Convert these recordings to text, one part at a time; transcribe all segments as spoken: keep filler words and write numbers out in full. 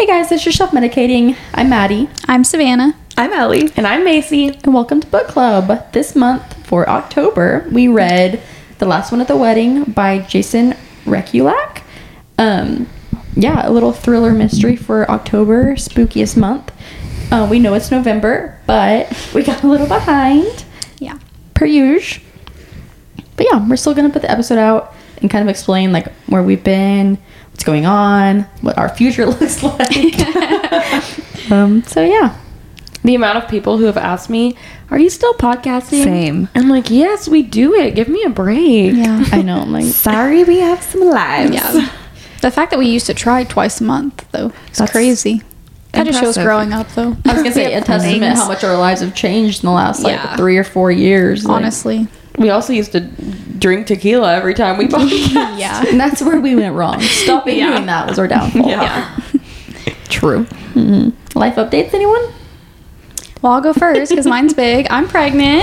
guys, it's your self-medicating. I'm Maddie. I'm Savannah. I'm Ellie. And I'm Macy. And welcome to book club. This month for October, we read The Last One at the Wedding by Jason Rekulak. Um, yeah, a little thriller mystery for October, spookiest month. Uh, we know it's November, but we got a little behind. Yeah. Per usual. But yeah, we're still going to put the episode out and kind of explain like where we've been, what's going on, what our future looks like. um, so yeah. The amount of people who have asked me, are you still podcasting? Same. I'm like, yes, we do it. Give me a break. Yeah. I know. I'm like, Sorry, we have some lives. Yeah. The fact that we used to try twice a month, though, it's That's crazy. That just shows impressive. growing up, though. I was gonna say a testament things. how much our lives have changed in the last like Yeah. three or four years. like- Honestly. We also used to drink tequila every time we podcast. Yeah. and that's where we went wrong. Stopping Yeah. doing that was our downfall. Yeah. True. Mm-hmm. Life updates, anyone? Well, I'll go first because mine's big. I'm pregnant.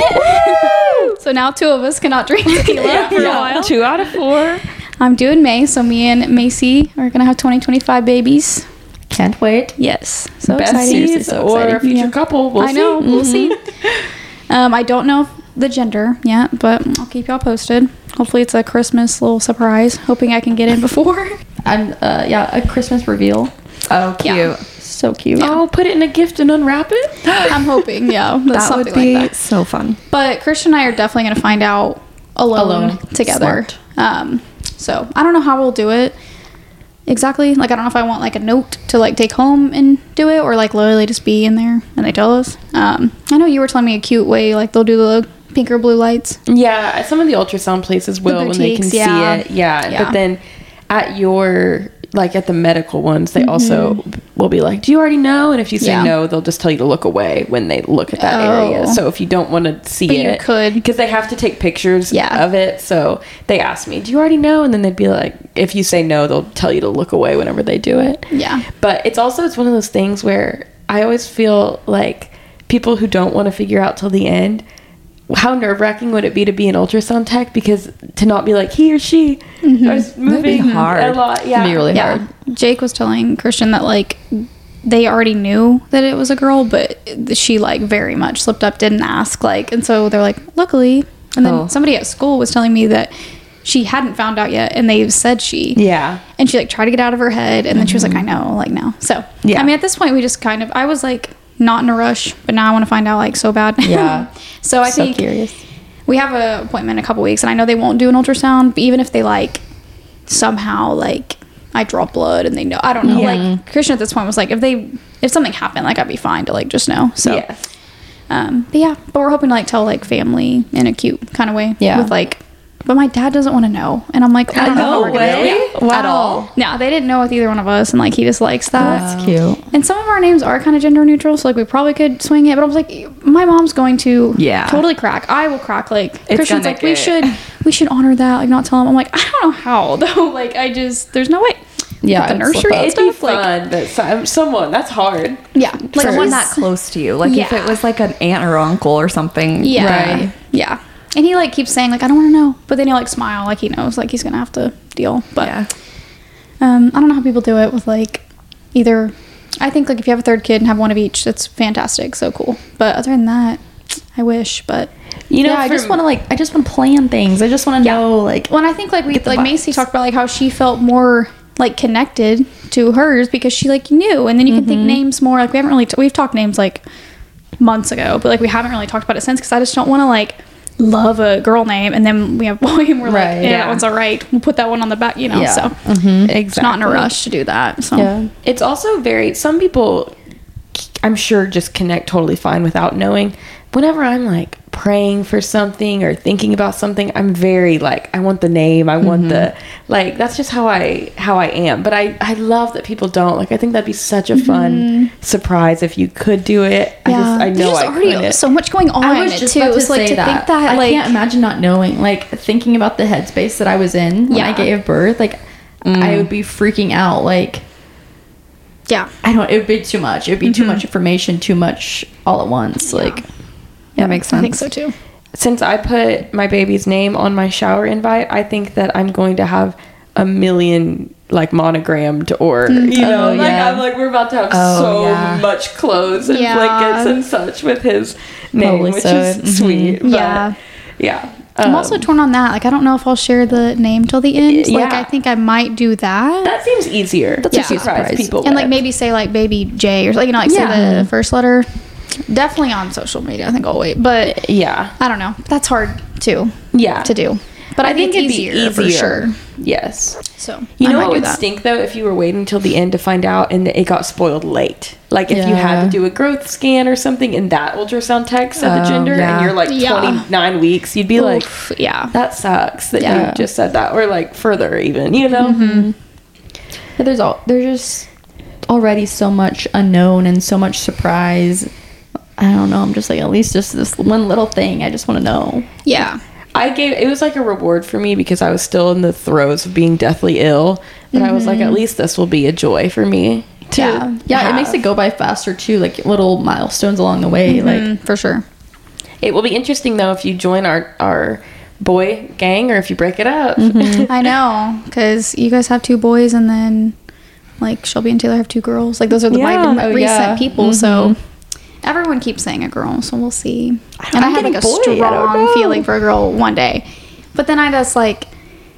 So now two of us cannot drink tequila for a while. Two out of four. I'm due in May, so me and Macy are going to have twenty twenty-five babies. Can't wait. Yes. So exciting. Seriously, so or exciting. a future Yeah. couple. We'll I know. see. We'll see. Um, I don't know the gender yet, but I'll keep y'all posted. Hopefully it's a Christmas little surprise. Hoping I can get in before. I'm uh yeah, a Christmas reveal. Oh, cute. Yeah. So cute. Oh, put it in a gift and unwrap it. I'm hoping, yeah. That's That something would be like that. so fun. But Christian and I are definitely going to find out alone, Alone. together. Smart. Um, so I don't know how we'll do it exactly. Like, I don't know if I want like a note to like take home and do it, or like literally just be in there and they tell us. Um, I know you were telling me a cute way, like they'll do the pink or blue lights. Yeah, some of the ultrasound places will when they can boutiques, yeah. see it. Yeah, Yeah. but then at your, like at the medical ones, they also will be like, do you already know? And if you say Mm-hmm. Yeah. no, they'll just tell you to look away when they look at that Oh. area. So if you don't want to see But it. you could. Because they have to take pictures Yeah. of it. So they ask me, do you already know? And then they'd be like, if you say no, they'll tell you to look away whenever they do it. Yeah. But it's also, it's one of those things where I always feel like people who don't want to figure out till the end, how nerve-wracking would it be to be an ultrasound tech, because to not be like he or she is moving hard. a lot. Yeah, It'd be really Yeah. hard. Jake was telling Christian that like they already knew that it was a girl, but she like very much slipped up, didn't ask, like, and so they're like, luckily. And then Oh. somebody at school was telling me that she hadn't found out yet, and they said she. Yeah. And she like tried to get out of her head, and then she was like, I know, like no. So Yeah. I mean, at this point, we just kind of, I was like not in a rush, but now I want to find out like so bad. Yeah. So I So think curious. we have an appointment in a couple weeks, and I know they won't do an ultrasound, but even if they like somehow like I draw blood and they know, I don't know. Yeah. Like Christian at this point was like, if they if something happened, like I'd be fine to like just know. So Yeah. um but yeah, but we're hoping to like tell like family in a cute kind of way. Yeah. With like, but my dad doesn't want to know, and I'm like, I don't know how No we're gonna do way. it. Wow. At all. No, they didn't know with either one of us, and like he just likes that. That's cute. And some of our names are kind of gender neutral, so like we probably could swing it. But I was like, my mom's going to Yeah. totally crack. I will crack. Like Christian's gonna like, we get- should we should honor that. Like not tell him. I'm like, I don't know how though. Like I just there's no way. Yeah, At the I'd slip nursery up. and It'd be stuff. Like fun, but some, someone that's hard. yeah, like Someone he's- that close to you. Like if Yeah. it was like an aunt or uncle or something. Yeah, Right. yeah. And he like keeps saying like I don't want to know, but then he'll like smile like he knows like he's gonna have to deal. But Yeah. um, I don't know how people do it with like either. I think like if you have a third kid and have one of each, that's fantastic, so cool. But other than that, I wish. But You know, yeah, I just from- want to like I just want to plan things. I just want to Yeah. know like Well, and I think like we Get the like Macy vibes. talked about like how she felt more like connected to hers because she like knew, and then you can think names more. Like we haven't really t- we've talked names like months ago, but like we haven't really talked about it since because I just don't want to like love a girl name and then we have boy and we're Right, like yeah, yeah. that one's all right. We'll put that one on the back, you know. Yeah. So Exactly. it's not in a rush to do that. So yeah. It's also very, some people, I'm sure, just connect totally fine without knowing. Whenever I'm like praying for something or thinking about something, I'm very like, I want the name, I want the, like, that's just how I how I am. But I I love that people don't. Like, I think that'd be such a fun surprise if you could do it. I just I know There's I already couldn't. so much going on I was just too. about to It's like say to that. think that I like can't imagine not knowing. Like thinking about the headspace that I was in when I Yeah. gave birth. Like I would be freaking out. Like yeah. I don't. It would be too much. It would be too much information. Too much all at once. Like Yeah, makes sense. I think so too. Since I put my baby's name on my shower invite, I think that I'm going to have a million like monogrammed or you know Oh, like yeah. I'm like we're about to have Oh, so yeah. much clothes and Yeah. blankets and such with his name, Probably which so. is Mhm. sweet. But, Yeah. yeah. I'm Um, also torn on that. Like, I don't know if I'll share the name till the end. Like, Yeah. I think I might do that. that seems easier. That's to a surprise surprise. people And, like, with. maybe say, like, baby J or, like, you know, like, Yeah. say the first letter. Definitely on social media. I think I'll wait. But yeah, I don't know. That's hard, too, yeah. to do. But I, I think, think it's it'd be easier, for easier. sure. Yes. So, You I know might what do would that. stink though if you were waiting until the end to find out and it got spoiled late. Like if you had Yeah. to do a growth scan or something and that ultrasound tech said the Oh, gender yeah. and you're like Yeah. twenty-nine weeks, you'd be like, Oof, yeah. that sucks that Yeah. you just said that, or like further even, you know? But there's all there's just already so much unknown and so much surprise. I don't know. I'm just like, at least just this one little thing. I just want to know. Yeah. I gave it was like a reward for me because I was still in the throes of being deathly ill, but I was like, at least this will be a joy for me. To Yeah, yeah. It makes have. it go by faster too. Like little milestones along the way. Like Mm, for sure. It will be interesting though if you join our our boy gang or if you break it up. I know. Because you guys have two boys and then, like, Shelby and Taylor have two girls. Like, those are the Yeah. my Oh, recent yeah. people. So, everyone keeps saying a girl. So, we'll see. And I I'm have, like, a getting boy, I don't strong know. feeling for a girl one day. But then I just, like,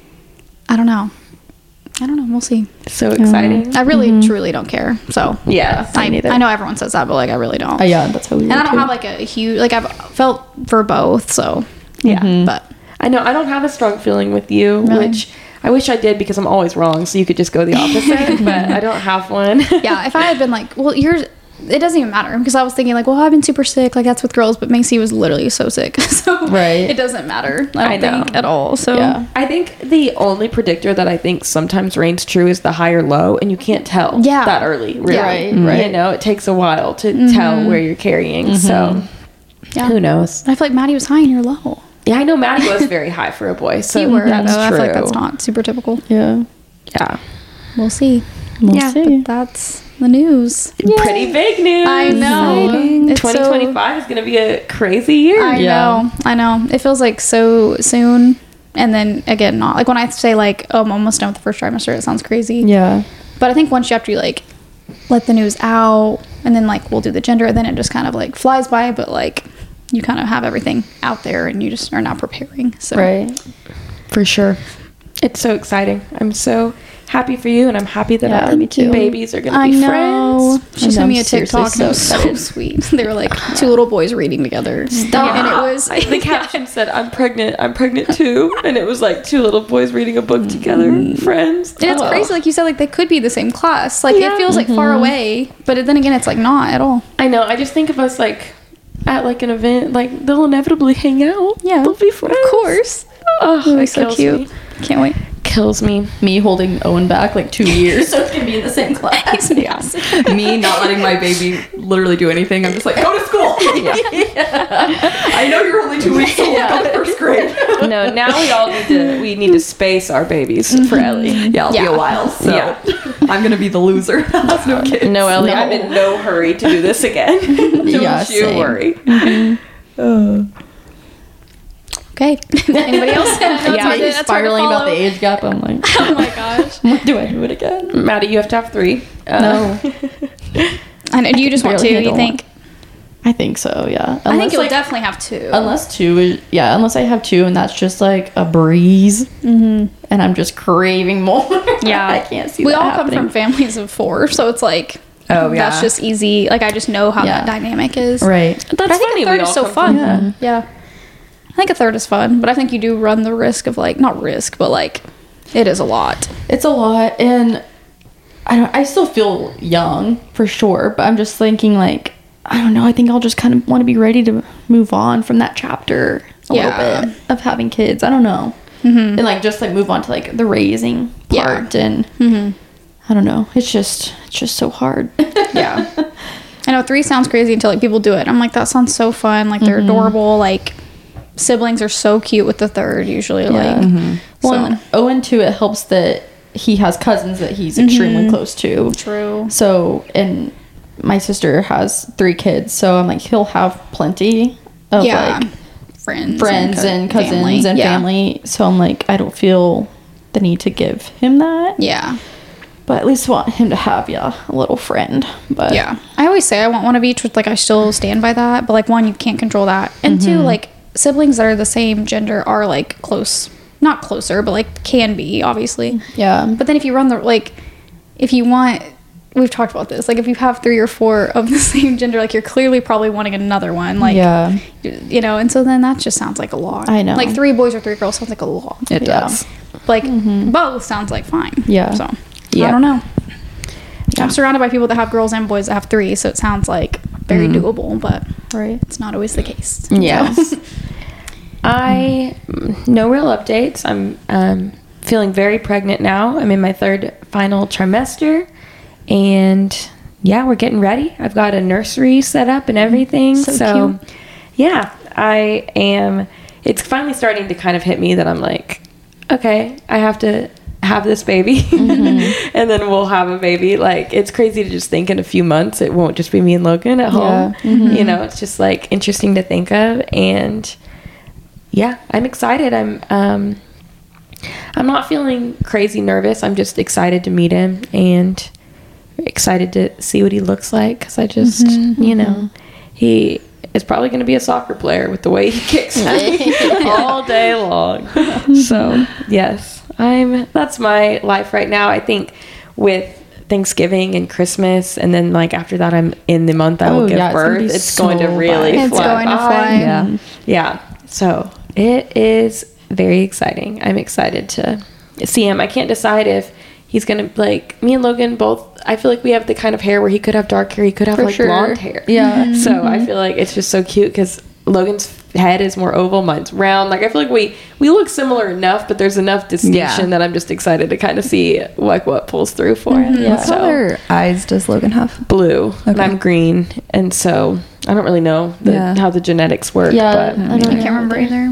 I don't know. I don't know. We'll see. So exciting. I really, truly don't care. So, Yeah, I, me neither. I know everyone says that, but, like, I really don't. oh yeah, that's how we. and I were, don't too. have, like, a huge, like, I've felt for both. So, Yeah. but. I know I don't have a strong feeling with you, Really? which I wish I did because I'm always wrong. So you could just go the opposite, but I don't have one. Yeah, if I had been like, well, you're, it doesn't even matter because I was thinking like, well, I've been super sick, like that's with girls, but Macy was literally so sick, so Right. it doesn't matter. I I don't know. think at all. So Yeah. I think the only predictor that I think sometimes reigns true is the high or low, and you can't tell Yeah. that early. Really. Right, You right. know, it takes a while to tell where you're carrying. So yeah. who knows? I feel like Maddie was high and you're low. Yeah, I know Maddie was very high for a boy. So You were, that's though. I true. feel like that's not super typical. Yeah. Yeah. We'll see. We'll yeah, see. but that's the news. Pretty big news. I know. It's so- twenty twenty-five is going to be a crazy year. I Yeah. know. I know. It feels like so soon. And then again, not like when I say like, oh, I'm almost done with the first trimester, it sounds crazy. Yeah. But I think once you have to like let the news out and then like we'll do the gender, then it just kind of like flies by, but like you kind of have everything out there and you just are now preparing. So Right. For sure. It's so exciting. I'm so happy for you, and I'm happy that Yeah, our me too. babies are going to I be know. friends. She I sent know, me a I'm seriously TikTok and it was so so excited. sweet. They were like two little boys reading together. And it was the caption said, "I'm pregnant. I'm pregnant too," and it was like two little boys reading a book together, friends. And it's Oh. crazy, like you said, like they could be the same class. Like Yeah. it feels like far away, but then again, it's like not at all. I know. I just think of us like at like an event, like they'll inevitably hang out. Yeah, they'll be friends. Of course. Oh, It'll be it so kills cute. me. Can't wait. Kills me. Me holding Owen back like two years so it can be in the same class. Yeah. Me not letting my baby literally do anything. I'm just like, go to school. I know you're only two weeks old. Go to first grade. No, now we all need to we need to space our babies for Ellie. Yeah, it'll Yeah. be a while. So Yeah. I'm gonna be the loser. That's no kids. No, Ellie, No. I'm in no hurry to do this again. Don't Yeah, you same. worry. Okay. Anybody else? Yeah, That's hard to- that's hard to spiraling about the follow. age gap. I'm like, Oh my gosh. do I do it again? Maddie, you have to have three. Uh, No. I know. Do you just want barely to? You handle think? I think so. Yeah. I think you'll like, definitely have two. unless two is yeah. Unless I have two and that's just like a breeze, mm-hmm. and I'm just craving more. Yeah. I can't see. we that all happening. come from families of four, so it's like, Oh, yeah. that's just easy. Like I just know how Yeah. that dynamic is. right. That's But I think funny. a third we is all so come fun. from- Yeah. I think a third is fun, but I think you do run the risk of like not risk, but like it is a lot. It's a lot, and I don't. I still feel young for sure, but I'm just thinking like I don't know. I think I'll just kind of want to be ready to move on from that chapter a Yeah. little bit of having kids. I don't know, and like just like move on to like the raising Yeah. part, and I don't know. It's just it's just so hard. Yeah. I know three sounds crazy until like people do it. I'm like, that sounds so fun. Like they're adorable. Like siblings are so cute with the third usually. Yeah. Like Well, so- and Owen too. It helps that he has cousins that he's extremely close to. True. So, and my sister has three kids, so I'm like, he'll have plenty of Yeah. like friends. friends co- and cousins family. and Yeah. family. So I'm like, I don't feel the need to give him that. Yeah. But at least want him to have, yeah, a little friend. But Yeah. I always say I want one of each, which, like, I still stand by that. But, like, one, you can't control that. And two, like, siblings that are the same gender are, like, close. Not closer, but, like, can be, obviously. yeah. But then if you run the, like, if you want, we've talked about this, like, if you have three or four of the same gender, like, you're clearly probably wanting another one. Like, yeah. you you know, and so then that just sounds like a lot. I know. Like, three boys or three girls sounds like a lot. It Yeah. does. Like, both sounds like fine. Yeah. So, Yeah. I don't know. Yeah. I'm surrounded by people that have girls and boys that have three, so it sounds like very doable, but Right. it's not always the case. Yes. I no real updates. I'm um, feeling very pregnant now. I'm in my third final trimester, and yeah, we're getting ready. I've got a nursery set up and everything. So So, cute. yeah, I am. It's finally starting to kind of hit me that I'm like, okay, I have to have this baby, and then we'll have a baby. Like, it's crazy to just think in a few months it won't just be me and Logan at home. Yeah. You know, it's just like interesting to think of, and yeah, I'm excited. I'm um I'm not feeling crazy nervous. I'm just excited to meet him and excited to see what he looks like, because I just, you know, he is probably going to be a soccer player with the way he kicks all day long. So, yes, I'm that's my life right now. I think with Thanksgiving and Christmas, and then like after that I'm in the month I will Oh, give yeah, it's gonna birth. be It's so going to really fast. It's fly going to by. fly. Yeah. Yeah. So it is very exciting. I'm excited to see him. I can't decide if he's gonna, like, me and Logan both, I feel like we have the kind of hair where he could have dark hair, he could have For like sure. blonde hair. Yeah. So I feel like it's just so cute because Logan's head is more oval, mine's round. Like, I feel like we we look similar enough, but there's enough distinction Yeah. that I'm just excited to kind of see like what pulls through for him. Yeah. What color eyes does Logan have? Blue, and Okay. I'm green, and so I don't really know the, Yeah. how the genetics work. Yeah, but I I don't can't remember either.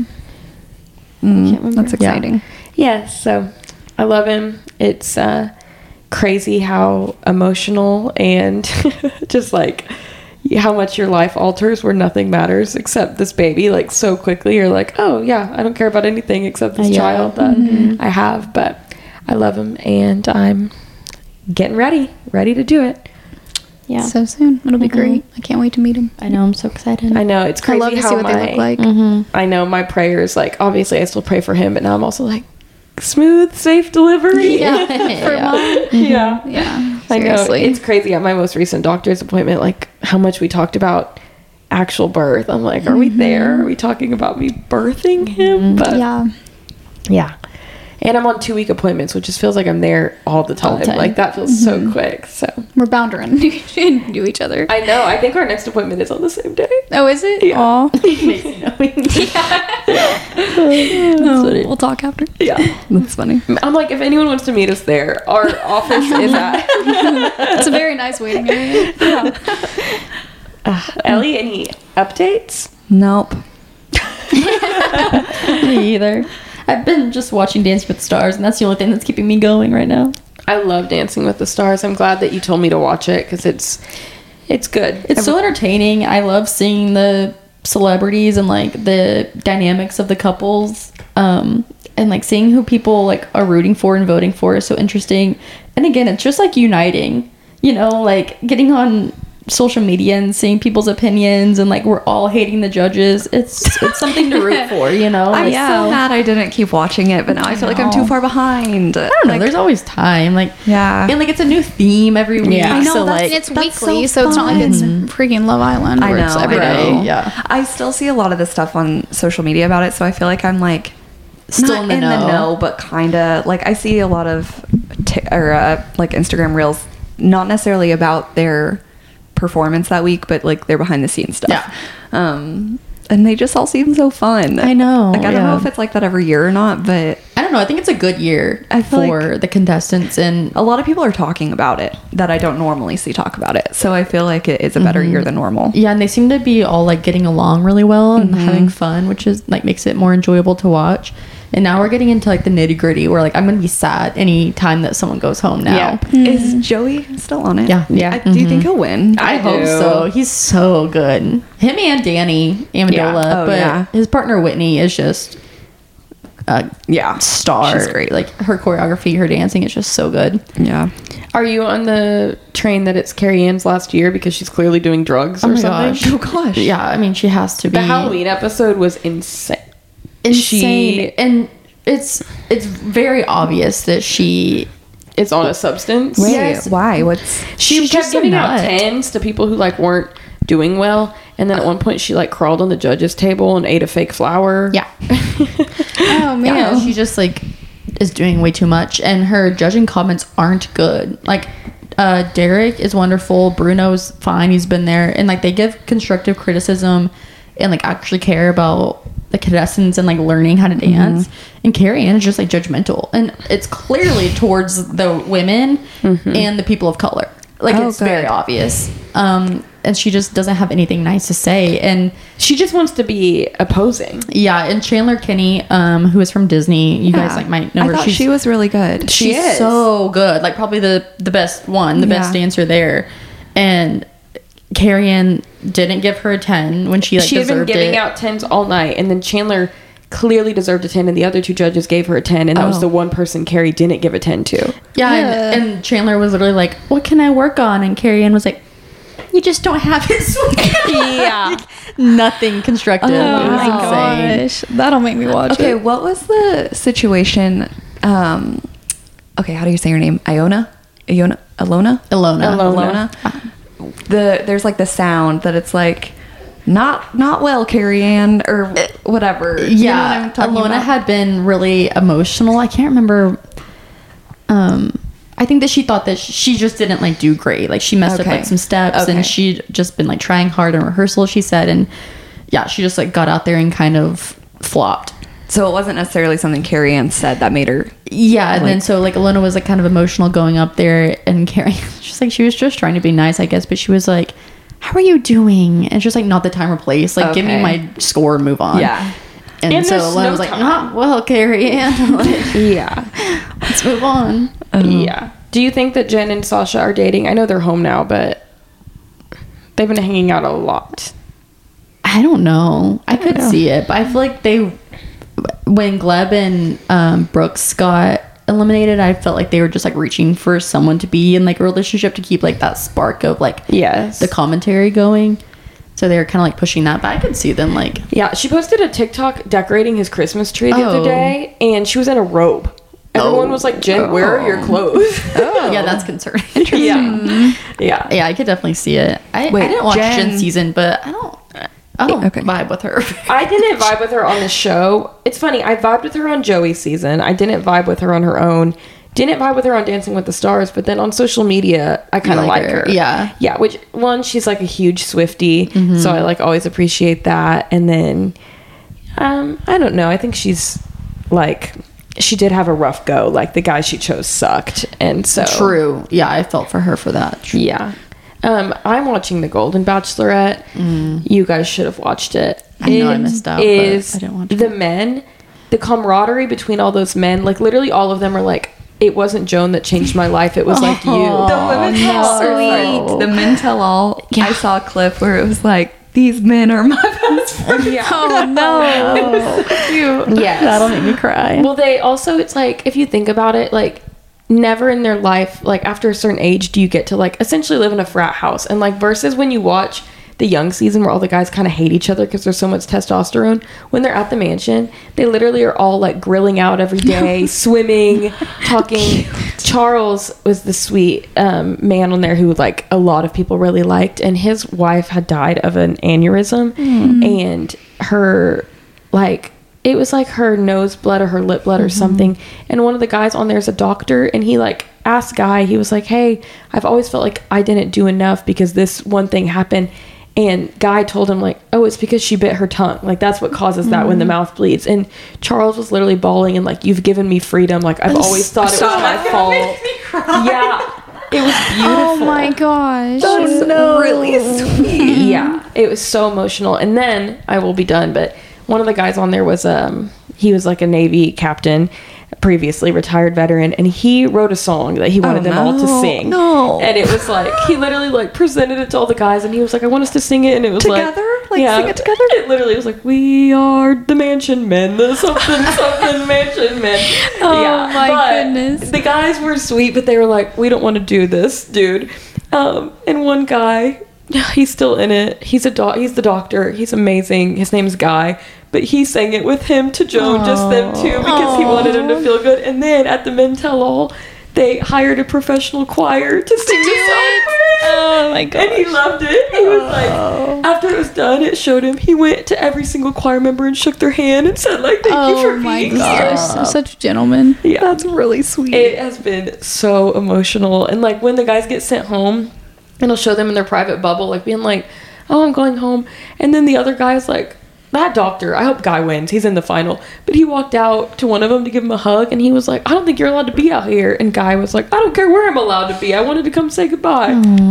Mm, Can't remember. that's exciting. yeah, so I love him. It's uh, crazy how emotional and just like how much your life alters where nothing matters except this baby. Like, so quickly you're like, oh yeah, I don't care about anything except this Yeah. child that I have. But I love him, and I'm getting ready, ready to do it. Yeah. So soon. It'll be Mhm. great. I can't wait to meet him. I know. I'm so excited. I know it's I crazy love to how see what my, they look like. Mm-hmm. I know my prayers, like, obviously I still pray for him, but now I'm also like, smooth, safe delivery. Yeah. For Yeah. mom. Yeah. Yeah. I know. Seriously. It's crazy at my most recent doctor's appointment, like how much we talked about actual birth. I'm like, are we there? Are we talking about me birthing him? But yeah. yeah. And I'm on two week appointments, which just feels like I'm there all the time. All the time. Like, that feels so quick. So We're bound to run into each other. I know. I think our next appointment is on the same day. Oh, is it? Yeah. Aw. That's what it- We'll talk after. Yeah. That's funny. I'm like, if anyone wants to meet us there, our office is at. It's a very nice waiting area. Uh, Ellie, any updates? Nope. Me either. I've been just watching Dancing with the Stars, and that's the only thing that's keeping me going right now. I love Dancing with the Stars. I'm glad that you told me to watch it because it's it's good. It's so entertaining. I love seeing the celebrities and like the dynamics of the couples, um, and like seeing who people like are rooting for and voting for is so interesting. And again, it's just like uniting. You know, like getting on social media and seeing people's opinions, and like we're all hating the judges. It's it's something to root for. You know, I'm like, so mad I didn't keep watching it, but now I feel like I'm too far behind. I don't know. There's always time. Like Yeah. and like it's a new theme every week. Yeah. I know, so that's, like it's that's weekly, so so, it's not like it's fun. freaking Love Island I where know, it's every I day. know. Yeah. I still see a lot of this stuff on social media about it, so I feel like I'm like Still not in the in the know. know, but kind of like I see a lot of t- or uh, like Instagram reels, not necessarily about their performance that week, but like their behind the scenes stuff. Yeah. Um, and they just all seem so fun. I know, Like I don't know yeah. if it's like that every year or not, but I don't know. I think it's a good year I feel for like- the contestants, and a lot of people are talking about it that I don't normally see talk about it. So I feel like it is a better year than normal. yeah, and they seem to be all like getting along really well and having fun, which is like makes it more enjoyable to watch. And now we're getting into like the nitty gritty, where like I'm gonna be sad any time that someone goes home now. Is Joey still on it? Yeah. Yeah. I, do you think he'll win? I, I hope do. so. He's so good. Him and Danny Amendola, Yeah. Oh, but yeah. his partner Whitney is just uh, Yeah, star. she's great. Like her choreography, her dancing is just so good. Yeah. Are you on the train that it's Carrie Ann's last year because she's clearly doing drugs Oh or my something? gosh. Oh gosh. Yeah, I mean she has to be The Halloween episode was insane. insane, She and it's it's very obvious that she is on a substance. Wait, Yes. why? What's She She's kept just a giving out nut. tens to people who like weren't doing well, and then at one point she like crawled on the judge's table and ate a fake flower. yeah Oh man. yeah she just like is doing way too much, and her judging comments aren't good. Like uh Derek is wonderful, Bruno's fine, he's been there, and like they give constructive criticism and like actually care about the contestants and like learning how to dance. And Carrie Ann is just like judgmental, and it's clearly towards the women and the people of color. Like Oh, it's very good. obvious. Um and she just doesn't have anything nice to say. And She just wants to be opposing. yeah, and Chandler Kinney, um, who is from Disney, you guys Yeah. like might know I her. thought She's, she was really good. She she's is. so good, like probably the the best one, the best Yeah. dancer there. And Carrie Ann didn't give her a ten when she like she had been deserved giving it. out tens all night, and then Chandler clearly deserved a ten, and the other two judges gave her a ten, and that was Oh. the one person Carrie didn't give a ten to. Yeah, Yeah. And, and Chandler was literally like, "What can I work on?" And Carrie Ann was like, "You just don't have it." Yeah. Nothing constructive. Oh It was my insane. gosh. That'll make me watch Okay, it. what was the situation? Um, okay, how do you say your name? Iona, Iona, Alona, Alona. Alona. Alona. The there's like the sound that it's like not not well, Carrie Ann, or whatever. You know what Yeah, I'm talking Alona about? had been really emotional. I can't remember. Um, I think that she thought that she just didn't like do great. Like she messed up Okay. like some steps, Okay. and she'd just been like trying hard in rehearsal. She said, and yeah, she just like got out there and kind of flopped. So it wasn't necessarily something Carrie Ann said that made her. Yeah, and then Like- so like Alona was like kind of emotional going up there, and Carrie, she's like she was just trying to be nice, I guess, but she was like, "How are you doing?" And just like not the time or place. Like give me Okay. my score and move on. Yeah. And, And so there's Alona no was like, time. "Not well, Carrie Ann. Like, Yeah. let's move on." Yeah. Do you think that Jen and Sasha are dating? I know they're home now, but they've been hanging out a lot. I don't know. I could know. see it, but I feel like they, when Gleb and um, Brooks got eliminated, I felt like they were just like reaching for someone to be in like a relationship to keep like that spark of like Yes. the commentary going. So they were kind of like pushing that, but I could see them like, Yeah, she posted a TikTok decorating his Christmas tree the Oh. other day, and she was in a robe. Everyone Oh. was like, "Jen, where are your clothes?" yeah, that's concerning. yeah, yeah. Yeah, I could definitely see it. I, Wait, I didn't watch Jen- Jen's season, but I don't, I don't Okay. vibe with her. I didn't vibe with her on the show. It's funny. I vibed with her on Joey's season. I didn't vibe with her on her own. Didn't vibe with her on Dancing with the Stars. But then on social media, I kind of like like, her. her. Yeah. Yeah. Which one? She's like a huge Swiftie, Mm-hmm. so I like always appreciate that. And then, um, I don't know. I think she's like, she did have a rough go. Like the guy she chose sucked, and so True. Yeah, I felt for her for that. Yeah. Um, I'm watching The Golden Bachelorette. You guys should have watched it. Mm. I know I It missed out, but Is I didn't watch the it. men, the camaraderie between all those men, like literally all of them are like, it wasn't Joan that changed my life. It was like you. The women tell no. sweet. The men tell all. I saw a clip where it was like, "These men are my best friends." Yeah. Oh no. Cute. Yes. That'll make me cry. Well, they also, it's like, if you think about it, like, never in their life, like, after a certain age, do you get to, like, essentially live in a frat house. And, like, versus when you watch the Young season where all the guys kind of hate each other because there's so much testosterone, when they're at the mansion, they literally are all, like, grilling out every day, swimming, talking. Charles was the sweet um, man on there who, like, a lot of people really liked. And his wife had died of an aneurysm. And her, like, it was like her nose blood or her lip blood or something. And one of the guys on there is a doctor, and he like asked Guy, he was like, "Hey, I've always felt like I didn't do enough because this one thing happened." And Guy told him like, "Oh, it's because she bit her tongue. Like that's what causes that when the mouth bleeds." And Charles was literally bawling and like, "You've given me freedom. Like I've always thought it was my fault." Yeah. It was beautiful. Oh my gosh. That's really sweet. Yeah, it was so emotional. And then I will be done, but one of the guys on there was um he was like a Navy captain, previously retired veteran, and he wrote a song that he wanted them all to no. sing. No. And it was like he literally like presented it to all the guys, and he was like, "I want us to sing it," and it was Together? like like sing it together? It literally was like, we are the mansion men, the something something mansion men. Oh my goodness. The guys were sweet, but they were like, we don't want to do this, dude. Um, and one guy, he's still in it. He's a doc. He's the doctor. He's amazing. His name's Guy. But he sang it with him to Joan, just them two, because he wanted him to feel good. And then at the Men Tell All, they hired a professional choir to sing the song. Oh my god. And he loved it. He was like, after it was done, it showed him. He went to every single choir member and shook their hand and said, like, thank you for Oh my being gosh. here. I'm such a gentleman. Yeah. That's really sweet. It has been so emotional. And like when the guys get sent home, and I'll show them in their private bubble, like being like, oh, I'm going home. And then the other guy's like, that doctor, I hope Guy wins. He's in the final. But he walked out to one of them to give him a hug, and he was like, I don't think you're allowed to be out here. And Guy was like, I don't care where I'm allowed to be. I wanted to come say goodbye.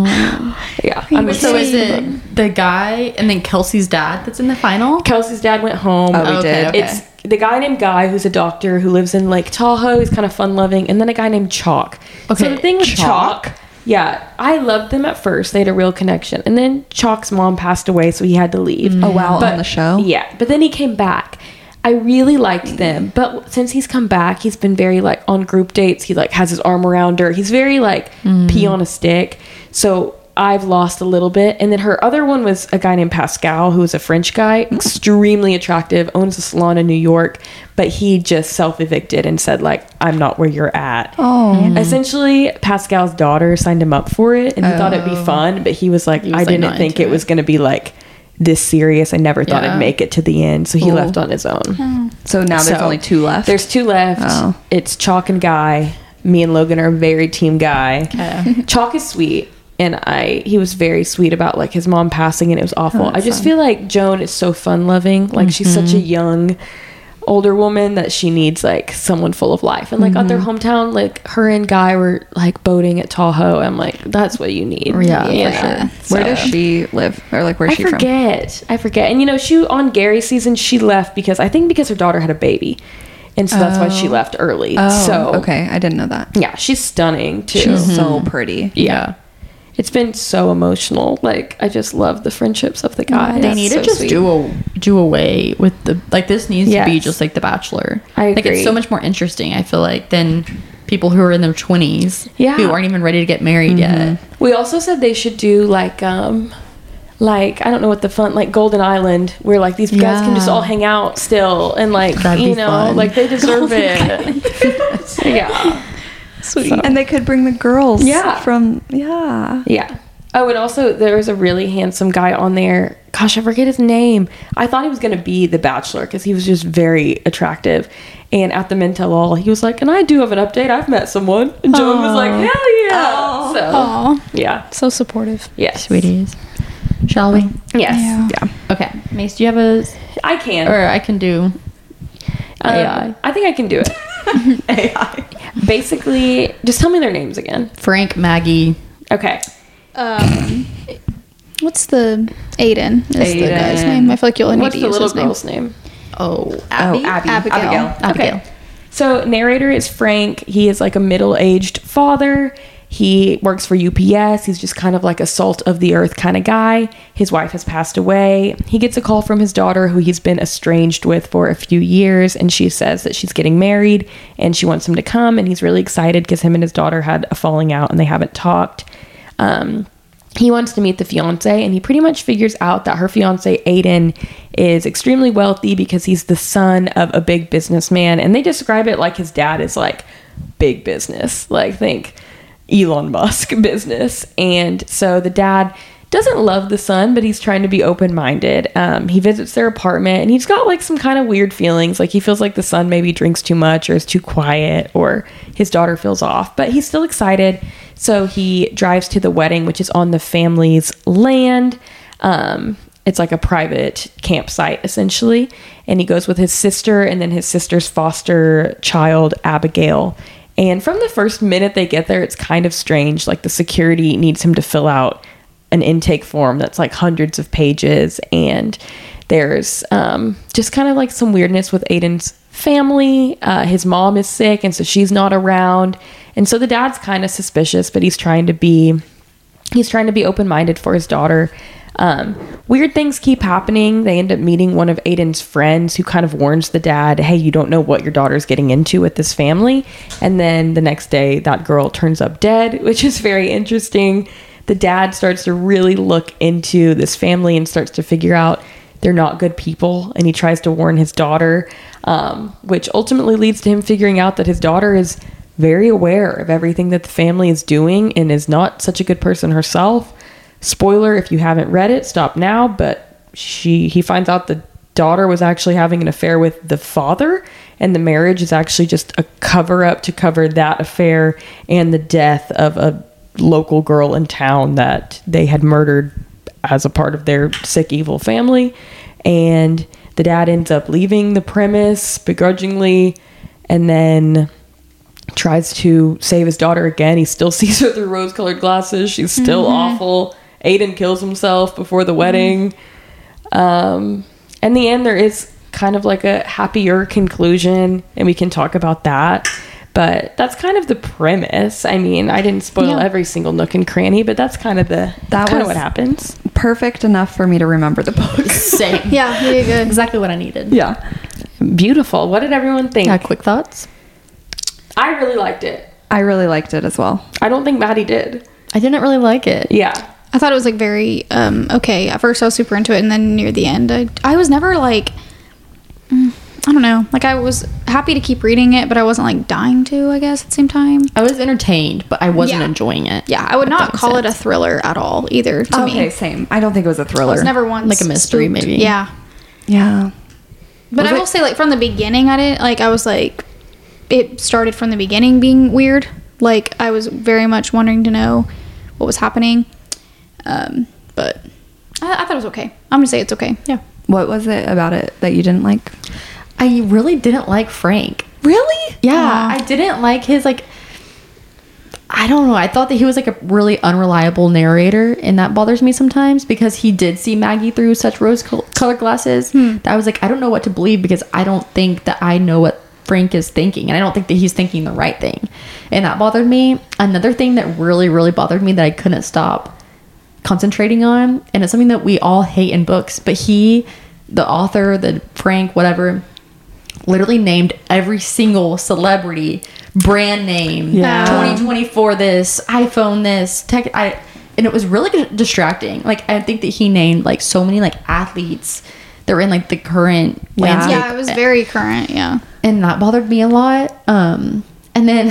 Yeah. I mean, So is it the guy and then Kelsey's dad that's in the final? Kelsey's dad went home. Oh, we Okay, did. okay. It's the guy named Guy who's a doctor who lives in Lake Tahoe. He's kind of fun loving. And then a guy named Chalk. Okay, So the thing with Chalk? Chalk, yeah, I loved them at first. They had a real connection. And then Chalk's mom passed away, so he had to leave. Oh, wow, But- on the show? Yeah, but then he came back. I really liked them, but since he's come back, he's been very like on group dates. He like has his arm around her. He's very like pee on a stick. So I've lost a little bit. And then her other one was a guy named Pascal, who is a French guy, extremely attractive, owns a salon in New York, but he just self-evicted and said like, I'm not where you're at. Oh. Essentially, Pascal's daughter signed him up for it, and he thought it'd be fun, but he was like, was, I like, didn't not think into it was it. going to be like this serious. I never thought Yeah. I'd make it to the end, so he Cool. left on his own. So now there's So, only two left. There's two left. Oh. It's Chalk and Guy. Me and Logan are very team Guy. Okay. Chalk is sweet, and I he was very sweet about like his mom passing, and it was awful. Oh, I that's just fun. feel like Joan is so fun loving. Like she's such a young older woman that she needs like someone full of life. And like at their hometown, like her and Guy were like boating at Tahoe. I'm like, that's what you need. Yeah, You for know? sure. Where does she live? Or like where's I she from? forget. I forget. And you know, she on Gary's season, she left because I think because her daughter had a baby, and so that's why she left early. Oh, so okay. I didn't know that. yeah, she's stunning too. She's so pretty. Yeah. It's been so emotional. Like I just love the friendships of the guys. They need So to just sweet. do a, do away with the like this needs to be Yes. just like The Bachelor. I Like agree. it's so much more interesting. I feel like than people who are in their twenties, Yeah. who aren't even ready to get married yet. We also said they should do like um like I don't know what the fun like Golden Island where like these guys can just Yeah. all hang out still and like That'd you be know fun. like they deserve it. yeah. Sweet. And they could bring the girls. Yeah. From yeah. Yeah. Oh, and also there was a really handsome guy on there. Gosh, I forget his name. I thought he was going to be the Bachelor because he was just very attractive. And at the Men Tell All, he was like, and I do have an update. I've met someone. And Joan was like, hell yeah. So, Aw. yeah. So supportive. Yes. Sweeties. Shall we? Yes. Yeah. Yeah. Okay. Mace, do you have a I can. or I can do Um, A I. I think I can do it. A I. Basically, just tell me their names again. Frank, Maggie. Okay. Um, what's the Aiden? Is the guy's Aiden. name? I feel like you'll need What's to the use little his name. girl's name? Oh, Abby? Abby. Abby. Abigail. Abigail. Abigail. Okay. So narrator is Frank. He is like a middle-aged father. He works for U P S. He's just kind of like a salt of the earth kind of guy. His wife has passed away. He gets a call from his daughter who he's been estranged with for a few years, and she says that she's getting married and she wants him to come, and he's really excited because him and his daughter had a falling out and they haven't talked. Um, he wants to meet the fiance, and he pretty much figures out that her fiance Aiden is extremely wealthy because he's the son of a big businessman, and they describe it like his dad is like big business, like think Elon Musk business. And so the dad doesn't love the son, but he's trying to be open-minded. Um, he visits their apartment, and he's got like some kind of weird feelings, like he feels like the son maybe drinks too much or is too quiet, or his daughter feels off, but he's still excited. So he drives to the wedding, which is on the family's land. Um, it's like a private campsite, essentially. And he goes with his sister and then his sister's foster child, Abigail. And from the first minute they get there, it's kind of strange. Like the security needs him to fill out an intake form that's like hundreds of pages. And there's um, just kind of like some weirdness with Aiden's family. Uh, his mom is sick, and so she's not around. And so the dad's kind of suspicious, but he's trying to be he's trying to be open-minded for his daughter. Um, weird things keep happening. They end up meeting one of Aiden's friends who kind of warns the dad, hey, you don't know what your daughter's getting into with this family. And then the next day, that girl turns up dead, which is very interesting. The dad starts to really look into this family and starts to figure out they're not good people. And he tries to warn his daughter, um, which ultimately leads to him figuring out that his daughter is very aware of everything that the family is doing and is not such a good person herself. Spoiler, if you haven't read it, stop now. But she he finds out the daughter was actually having an affair with the father, and the marriage is actually just a cover-up to cover that affair and the death of a local girl in town that they had murdered as a part of their sick, evil family. And the dad ends up leaving the premise begrudgingly, and then tries to save his daughter again. He still sees her through rose-colored glasses. She's still mm-hmm. awful. Aiden kills himself before the wedding. Mm-hmm. Um, in the end, there is kind of like a happier conclusion, and we can talk about that. But that's kind of the premise. I mean, I didn't spoil yeah. every single nook and cranny, but that's kind of the that's kind of what happens. Perfect enough for me to remember the book. Same. Yeah, you did good. Exactly what I needed. Yeah. Beautiful. What did everyone think? Uh, quick thoughts? I really liked it. I really liked it as well. I don't think Maddie did. I didn't really like it. Yeah. I thought it was like very um, okay. At first, I was super into it, and then near the end, I I was never like, mm, I don't know. Like I was happy to keep reading it, but I wasn't like dying to. I guess at the same time, I was entertained, but I wasn't Yeah. enjoying it. yeah, I would not makes call it a sense. thriller at all either. To Okay, me, same. I don't think it was a I thriller. was never once Like a mystery, spooked. maybe. Yeah, Yeah. but Was I it- will say, like from the beginning, I didn't like. I was like, it started from the beginning being weird. Like I was very much wanting to know what was happening. Um, but I, I thought it was okay. I'm gonna say it's okay. Yeah. What was it about it that you didn't like? I really didn't like Frank. Really? Yeah, Aw. I didn't like his like. I don't know. I thought that he was like a really unreliable narrator, and that bothers me sometimes because he did see Maggie through such rose-colored glasses. Hmm. That I was like, I don't know what to believe because I don't think that I know what Frank is thinking, and I don't think that he's thinking the right thing, and that bothered me. Another thing that really, really bothered me that I couldn't stop concentrating on, and it's something that we all hate in books, but he, the author, the Frank, whatever, literally named every single celebrity brand name. Yeah. twenty twenty-four this, iPhone this, tech. I, and it was really d- distracting. Like I think that he named like so many like athletes that were in like the current Yeah. landscape. Yeah, it was very current. Yeah. And that bothered me a lot. Um, and then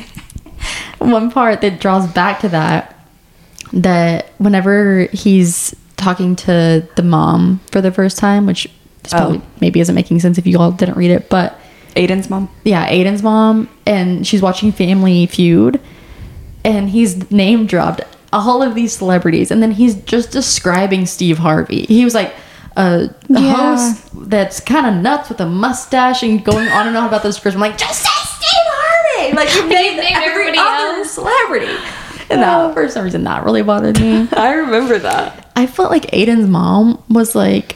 one part that draws back to that, that whenever he's talking to the mom for the first time, which this probably Oh. maybe isn't making sense if you all didn't read it, but Aiden's mom? yeah, Aiden's mom, and she's watching Family Feud, and he's name dropped all of these celebrities, and then he's just describing Steve Harvey. He was like a, a Yeah. host that's kind of nuts with a mustache and going on and on about this person. I'm like, just say Steve Harvey! Like you named, named every everybody other else. celebrity. And that, for some reason, that really bothered me. I remember that. I felt like Aiden's mom was like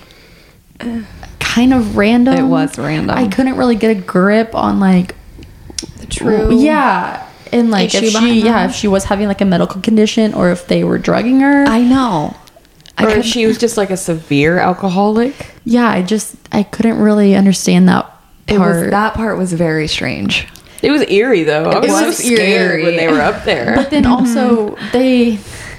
kind of random. It was random. I couldn't really get a grip on like The true. yeah, and like issue if she behind yeah that. if she was having like a medical condition or if they were drugging her. I know. I Or couldn't- she was just like a severe alcoholic. yeah, I just I couldn't really understand that It part. was that part was very strange. It was eerie though. I was, was so scared eerie. when they were up there. But then also they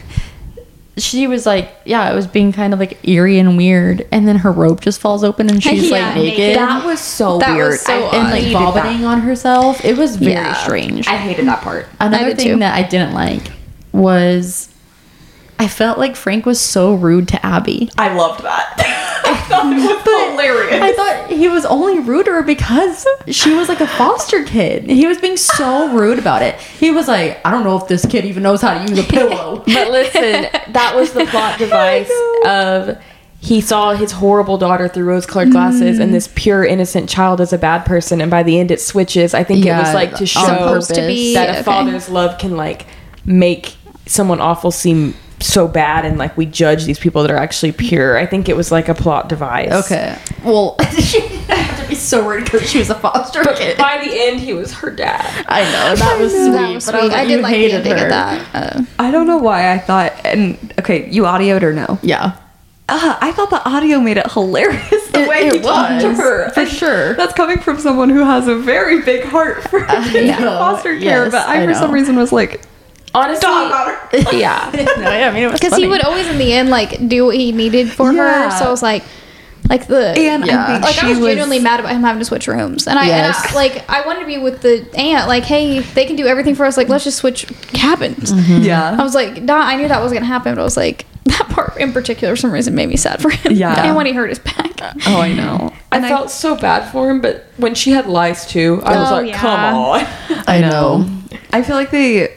she was like, yeah, it was being kind of like eerie and weird, and then her robe just falls open and she's Yeah, like naked, That was so That was weird. so I, odd. and like hated vomiting that. on herself. It was very Yeah. strange. I hated that part. Another did thing too. that I didn't like was I felt like Frank was so rude to Abby. I loved that. I thought it was hilarious. I thought he was only rude to her because she was like a foster kid. He was being so rude about it. He was like, I don't know if this kid even knows how to use a pillow. But listen, that was the plot device of he saw his horrible daughter through rose-colored glasses, and this pure innocent child is a bad person. And by the end, it switches. I think it Yeah, was like to on show Supposed to be, that okay. a father's love can like make someone awful seem so bad, and like we judge these people that are actually pure. I think it was like a plot device. Okay. Well, she didn't have to I'd be so worried because she was a foster But kid. by the end, he was her dad. I know that was sweet. That was but sweet. I, was I, like, did you like the hated ending her. of that. Uh, I don't know why I thought. And okay, you audioed or no? Yeah. Uh, I thought the audio made it hilarious the It- way it he talked to was, her. for And sure. That's coming from someone who has a very big heart for kids in know, foster care. yes, but I, I for some know. reason, was like, Honestly, "Stop about her." yeah. No, yeah, I mean, it was because funny. he would always in the end like do what he needed for Yeah. her. So I was like, like the And Yeah. I think like she I was, was genuinely mad about him having to switch rooms, and I, Yes. and I like I wanted to be with the aunt. Like, hey, they can do everything for us. Like, let's just switch cabins. Yeah. I was like, nah, I knew that was gonna happen, but I was like, that part in particular, for some reason, made me sad for him. Yeah. and when he hurt his back. Oh, I know. I And felt so bad for him, but when she had lice too, I was Oh, like, yeah. come on. I know. I feel like they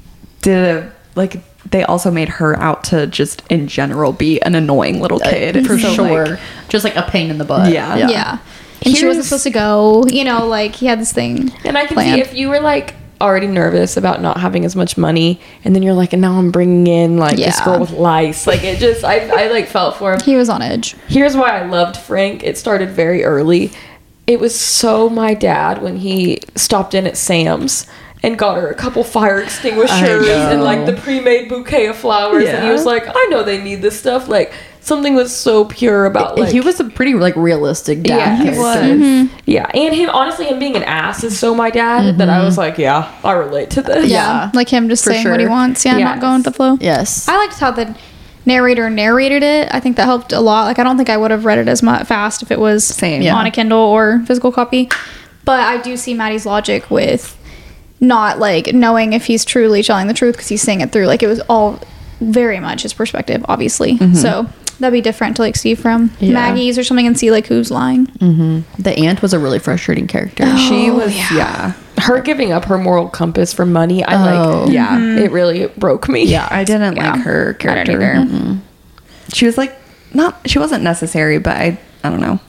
did a like they also made her out to just in general be an annoying little kid For So, sure. like, Just like a pain in the butt. Yeah. Yeah. And she wasn't Here's- supposed to go. You know, like he had this thing. And I can planned. see if you were like already nervous about not having as much money, and then you're like, and now I'm bringing in like this Yeah. girl with lice. Like it just, I, I like felt for him. He was on edge. Here's why I loved Frank. It started very early. It was so my dad when he stopped in at Sam's and got her a couple fire extinguishers and like the pre-made bouquet of flowers. And he Yeah. was like, I know they need this stuff. Like something was so pure about like he was a pretty like realistic dad Yeah, he character. was. Mm-hmm. Yeah, and him honestly, him being an ass is so my dad that I was like, yeah, I relate to this. Yeah. Like him just For saying what he sure. wants. Yeah, not Yes. going with the flow. Yes. I liked how the narrator narrated it. I think that helped a lot. Like, I don't think I would have read it as much fast if it was Same. Yeah. on a Kindle or physical copy. But I do see Maddie's logic with not like knowing if he's truly telling the truth because he's saying it through. Like, it was all very much his perspective, obviously. So that'd be different to like see from Yeah. Maggie's or something and see like who's lying. The aunt was a really frustrating character. she Oh, was yeah. yeah. Her giving up her moral compass for money, I Oh. like. Yeah. It really broke me. Yeah. I didn't Yeah. like her I don't character. either. She was like not she wasn't necessary, but I I don't know.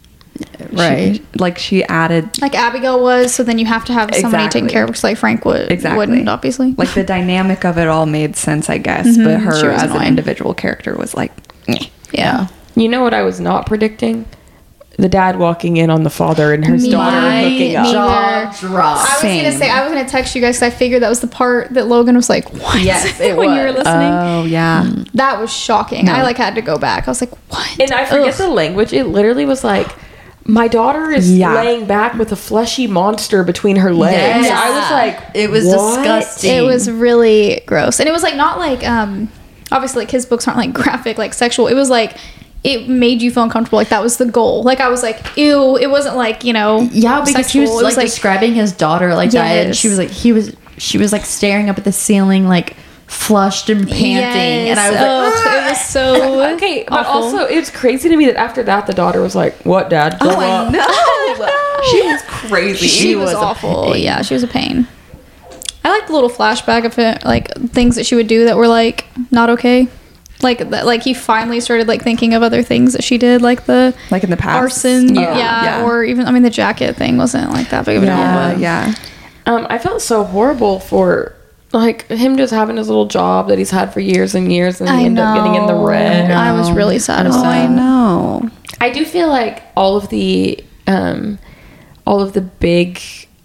Right. She, like she added Like Abigail was, so then you have to have somebody taking Exactly. care of, because like Frank would, Exactly. wouldn't, obviously. like the dynamic of it all made sense, I guess, but her She was as an annoying. individual character was like eh. yeah. You know what I was not predicting? The dad walking in on the father and his Me daughter neither. hooking up. Me Jaw neither. drop. I was Same. gonna say I was gonna text you guys because I figured that was the part that Logan was like, "What?" Yes, it when you were was. listening. Oh yeah. That was shocking. I like had to go back. I was like, "What?" And I forget Ugh. the language. It literally was like, my daughter is Yeah. laying back with a fleshy monster between her legs. Yes. I was like, It was what? disgusting. It was really gross, and it was like not like um, obviously like his books aren't like graphic, like sexual. It was like it made you feel uncomfortable. Like that was the goal. Like I was like, ew. It wasn't like you know, Yeah, because she was sexual. It like, describing his daughter like that, and she Yes. was like, he was, she was like staring up at the ceiling, like flushed and panting, and I was Ugh, like, it was so Okay, but awful. also it's crazy to me that after that the daughter was like, "What, Dad? Grow up." No. She was crazy. she was, was a awful. pain. Yeah, she was a pain. I liked the little flashback of it, like things that she would do that were like not okay. Like that, like he finally started like thinking of other things that she did, like the Like in the past. arson, Oh, yeah, yeah. or even I mean the jacket thing wasn't like that big of a deal. Yeah, but- yeah. Um, I felt so horrible for like him just having his little job that he's had for years and years, and he I ended up getting in the know. red. I was really sad. I was about Oh, I it. know. I do feel like all of the, um, all of the big,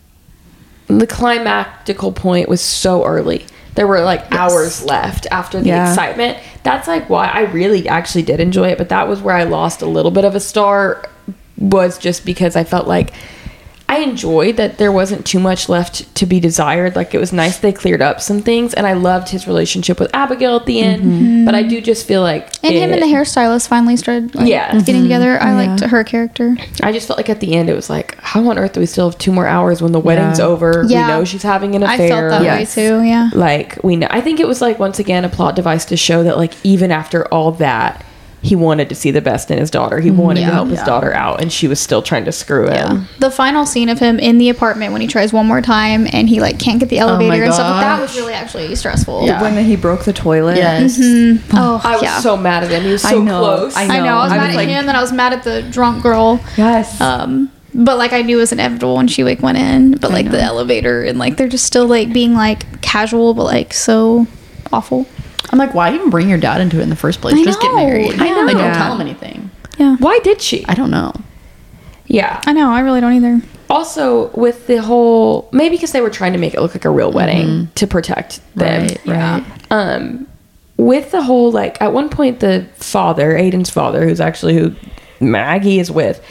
the climactical point was so early. There were like hours left after the Yeah. excitement. That's like why I really actually did enjoy it, but that was where I lost a little bit of a star, was just because I felt like I enjoyed that there wasn't too much left to be desired. Like it was nice they cleared up some things, and I loved his relationship with Abigail at the end. But I do just feel like And him it- and the hairstylist finally started like, Yeah. getting together. I liked her character. I just felt like at the end it was like, how on earth do we still have two more hours when the wedding's over? Yeah. We know she's having an I affair. felt that Yes. way too. Yeah. Like we know. I think it was like once again a plot device to show that like even after all that, he wanted to see the best in his daughter. He wanted Yeah. to help his Yeah. daughter out, and she was still trying to screw him. The final scene of him in the apartment when he tries one more time and he like can't get the elevator and stuff. That was gosh. really actually stressful. Yeah. When he broke the toilet. yes. Oh, I was yeah. so mad at him. He was so I know. close. I I know. I was I mad was at like- him, then I was mad at the drunk girl. Yes. Um, but like I knew it was inevitable when she like went in. But like the elevator and like they're just still like being like casual, but like so awful. I'm like, why even bring your dad into it in the first place? I Just get know. married. I know. Like, don't Yeah. tell him anything. Yeah. Why did she? I don't know. Yeah. I know. I really don't either. Also, with the whole, maybe because they were trying to make it look like a real wedding to protect them. Right, right. Um, with the whole, like, at one point, the father, Aiden's father, who's actually who Maggie is with,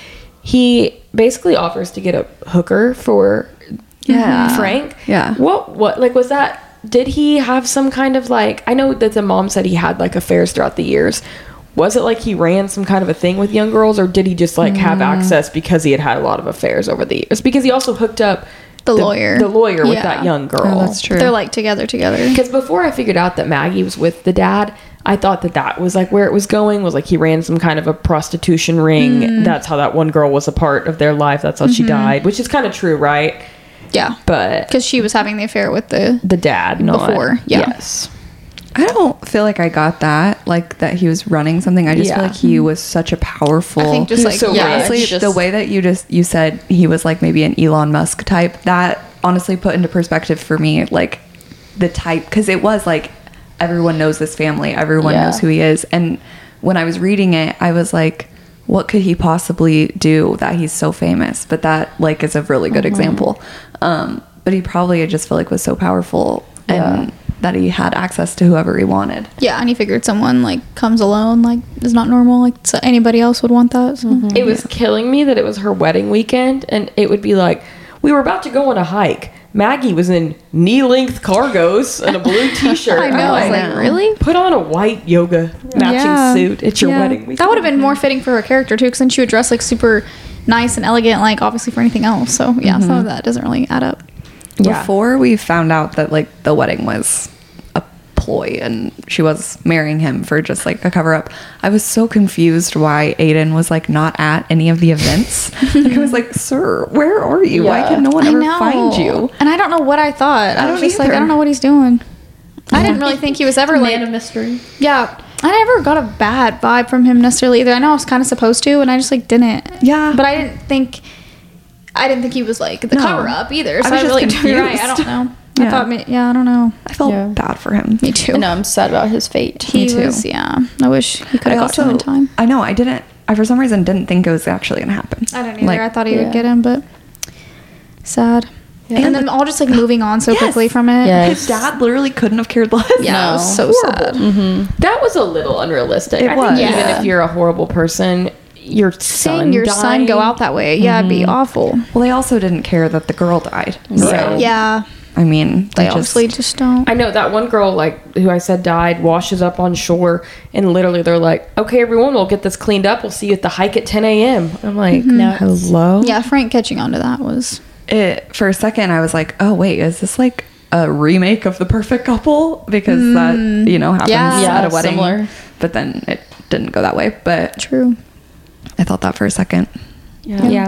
he basically offers to get a hooker for Yeah. Frank. Yeah. What, what, like, was that, did he have some kind of, like, I know that the mom said he had, like, affairs throughout the years. Was it like he ran some kind of a thing with young girls, or did he just, like, have access because he had had a lot of affairs over the years? Because he also hooked up The lawyer. the lawyer with Yeah. that young girl. Oh, that's true. They're like together, together. Because before I figured out that Maggie was with the dad, I thought that that was like where it was going, was like he ran some kind of a prostitution ring. Mm. That's how that one girl was a part of their life. That's how Mm-hmm. she died, which is kind of true, right? Yeah. But Because she was having the affair with the. the dad, not. Before, yeah. Yes. I don't feel like I got that, like that he was running something. I just Yeah. feel like he was such a powerful. I think just like. so yeah. rich. honestly, just- the way that you just you said he was like maybe an Elon Musk type, that honestly put into perspective for me like the type, because it was like everyone knows this family, everyone Yeah. knows who he is, and when I was reading it, I was like, what could he possibly do that he's so famous? But that like is a really good example. Um, but he probably I just feel like was so powerful and. Yeah. That he had access to whoever he wanted. Yeah, and he figured someone like comes alone, like is not normal, like so anybody else would want that. So. It was killing me that it was her wedding weekend, and it would be like, we were about to go on a hike. Maggie was in knee-length cargos and a blue t-shirt. I know. I'm I was like, like, really? put on a white yoga matching Yeah. suit. It's your Yeah. wedding weekend. That would have been more fitting for her character too, because then she would dress like super nice and elegant, like obviously for anything else. So yeah, some of that doesn't really add up. Yeah. Before we found out that like the wedding was a ploy and she was marrying him for just like a cover up, I was so confused why Aiden was like not at any of the events. Like I was like, sir, where are you? Why Yeah. can no one I ever know. find you? And I don't know what I thought. I, I was don't just like, I either. don't know what he's doing. I didn't really think he was ever like, Man of mystery. yeah. I never got a bad vibe from him necessarily either. I know I was kind of supposed to, and I just like didn't. Yeah. But I didn't think, I didn't think he was like the No. cover up either. So I I, was just really, you're right. I confused. don't know. I Yeah. thought, ma- yeah, I don't know. I felt Yeah. bad for him. Me too. I know, I'm sad about his fate. He Me too. was, yeah. I wish he could I have got to him in time. I know, I didn't, I for some reason didn't think it was actually gonna happen. I don't either. Like, I thought he yeah. would get him, but sad. Yeah. And then all just like moving on so Yes. quickly from it. Yeah. his dad literally couldn't have cared less. Yeah, it was so Horrible. sad. That was a little unrealistic. It I was. think even Yeah. if you're a horrible person, your son Seeing your son go dying- out that way, yeah, it'd be awful. Well, they also didn't care that the girl died. So, Right. Yeah, I mean, they just- obviously just don't. I know that one girl, like who I said died, washes up on shore, and literally they're like, "Okay, everyone, we'll get this cleaned up. We'll see you at the hike at ten a.m." I'm like, Nuts. "Hello." Yeah, Frank catching on to that was. it for a second I was like, oh wait, is this like a remake of The Perfect Couple? Because that, you know, happens Yeah. Yeah, at a wedding. similar. But then it didn't go that way. But True. I thought that for a second. Yeah. yeah.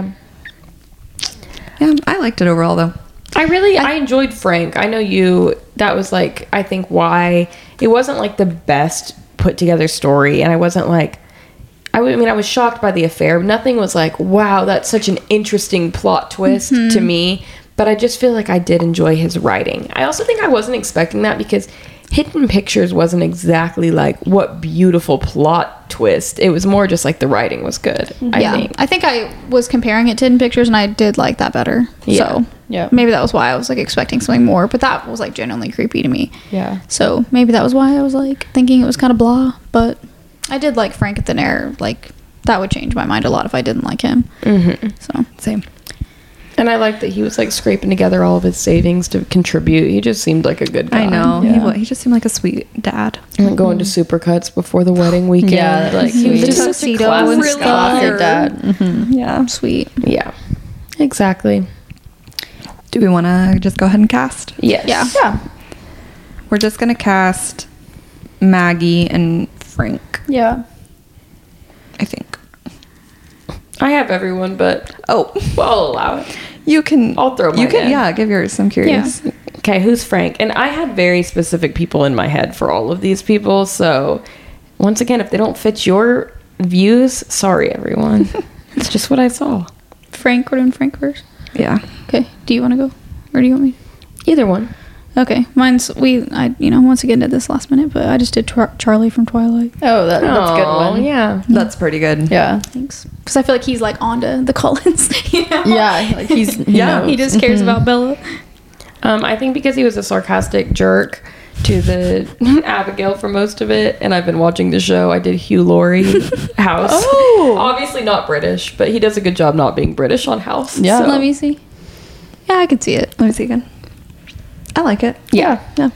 Yeah, I liked it overall though. I really I enjoyed Frank. I know you that was like I think why it wasn't like the best put together story, and I wasn't like I w- I mean I was shocked by the affair. Nothing was like, wow, that's such an interesting plot twist to me, but I just feel like I did enjoy his writing. I also think I wasn't expecting that because Hidden Pictures wasn't exactly like what beautiful plot twist. It was more just like the writing was good. I yeah, think. I think I was comparing it to Hidden Pictures, and I did like that better. Yeah. So Yeah. maybe that was why I was like expecting something more, but that was like genuinely creepy to me. Yeah. So maybe that was why I was like thinking it was kind of blah. But I did like Frank at the Nair. Like that would change my mind a lot if I didn't like him. Mm-hmm. So Same. And I like that he was like scraping together all of his savings to contribute. He just seemed like a good guy. I know. Yeah. He, wa- he just seemed like a sweet dad. And like going to Supercuts before the wedding weekend. Yeah, like he was just such a tuxedo classy and guy. stuff. Classic dad. Mhm. Yeah. sweet. Yeah, exactly. Do we want to just go ahead and cast? Yes. Yeah. Yeah. We're just gonna cast Maggie and Frank, Yeah. I think. I have everyone, but Oh, well, I'll allow it. you can. I'll throw You mine can. in. Yeah, give yours. I'm curious. Okay, who's Frank? And I had very specific people in my head for all of these people. So once again, if they don't fit your views, sorry everyone. It's just what I saw. Frank, we're doing Frank first. Yeah. Okay. Do you want to go, or do you want me? Either one. Okay, mine's we. I you know once again did this last minute, but I just did Char- Charlie from Twilight. Oh, that, that's a good Oh, one. Yeah. That's pretty good. Yeah. Thanks. Because I feel like he's like onto the Cullens. You know? Yeah, like he's he Yeah, knows. He just cares about Bella. Um, I think because he was a sarcastic jerk to the Abigail for most of it, and I've been watching the show. I did Hugh Laurie House. Oh. Obviously not British, but he does a good job not being British on House. Yeah. so- Let me see. Yeah, I can see it. Let me see again. I like it. Yeah. Yeah.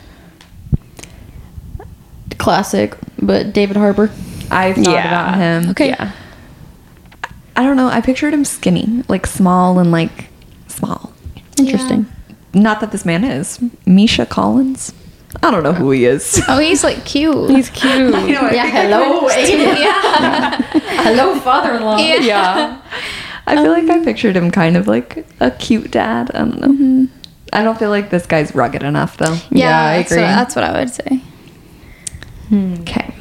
Classic, but David Harbour. I thought Yeah. about him. Okay. Yeah. I don't know. I pictured him skinny, like small and like small. Interesting. Not that this man is. Misha Collins. I don't know who he is. Oh, he's like cute. He's cute. You know, I Yeah, think I hello, pictured- Aiden. yeah. Hello, father-in-law. Yeah. Yeah. I feel like I pictured him kind of like a cute dad. I don't know. I don't feel like this guy's rugged enough though. Yeah, I that's what- agree. That's what I would say. Okay.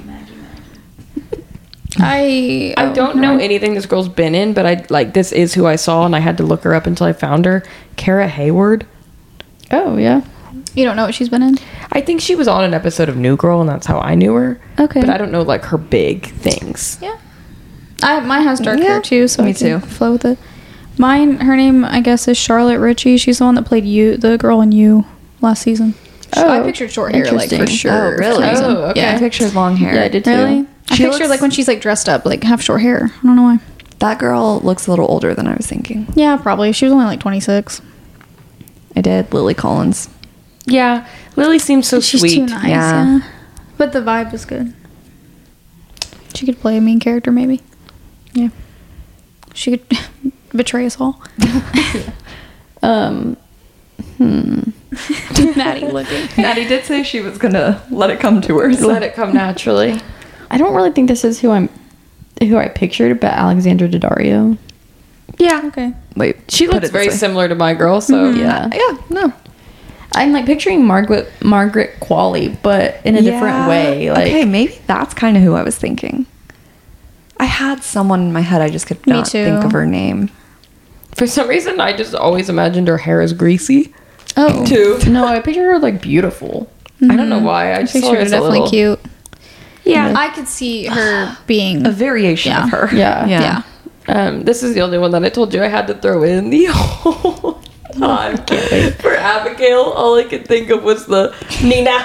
I I don't know anything this girl's been in, but I like this is who I saw, and I had to look her up until I found her. Kara Hayward. Oh, yeah. You don't know what she's been in? I think she was on an episode of New Girl, and that's how I knew her. Okay. But I don't know like her big things. Yeah. I mine has dark Yeah, hair too, so me I can too. flow with it. Mine, her name I guess is Charlotte Ritchie. She's the one that played you, the girl in You, last season. Oh, I pictured short hair like for interesting. sure. Oh, really? That season. Oh, okay. Yeah. I pictured long hair. Yeah, I did too. Really? I She pictured looks- like when she's like dressed up, like have short hair. I don't know why. That girl looks a little older than I was thinking. Yeah, probably. She was only like twenty-six. I did. Lily Collins. Yeah, Lily seems so She's sweet. too nice. Yeah. Yeah. But the vibe is good. She could play a mean character, maybe. Yeah. She could betray us all. Um, Maddie looking. Natty did say she was gonna let it come to her. so- Let it come naturally. I don't really think this is who I'm, who I pictured, but Alexandra Daddario. Yeah, Okay. Wait, she put looks it this very way. similar to my girl. So Yeah. Yeah. No. I'm like picturing Margaret Margaret Qualley, but in a different Yeah. way. Like, okay, maybe that's kind of who I was thinking. I had someone in my head. I just could Me not too. think of her name. for some reason, I just always imagined her hair as greasy Oh. too. no, I pictured her like beautiful. I don't know why. I I just pictured saw her her as a definitely little- cute. Yeah. I could see her being A variation Yeah. of her. Yeah. Yeah. yeah. Um, this is the only one that I told you I had to throw in the whole time. For Abigail, all I could think of was the Nina.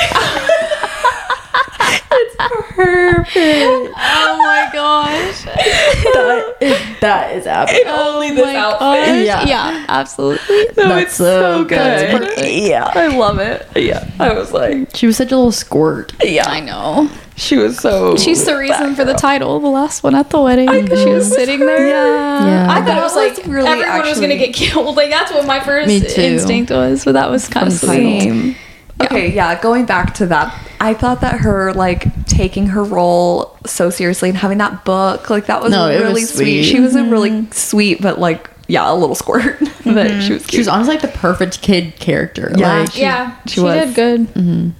It's perfect. Oh my gosh. That is, that is And Abigail. only this outfit. Yeah. Yeah, absolutely. No, That's it's so so good. good. That's perfect. Yeah, I love it. Yeah, I was like, She was such a little squirt. yeah, I know. she was so. She's the reason for the title, the last one at the wedding. She was sitting there. Yeah. I thought it was That like was really everyone was gonna actually- get killed. Like that's what my first Me too. instinct was. But that was kind of From sweet. Same. Okay, yeah, going back to that, I thought that her like taking her role so seriously and having that book, like that was No, it was really sweet. sweet. She was a really sweet, but like yeah, a little squirt. But she was cute. She was honestly like the perfect kid character. Yeah. Like, She- Yeah, she she, was. did good.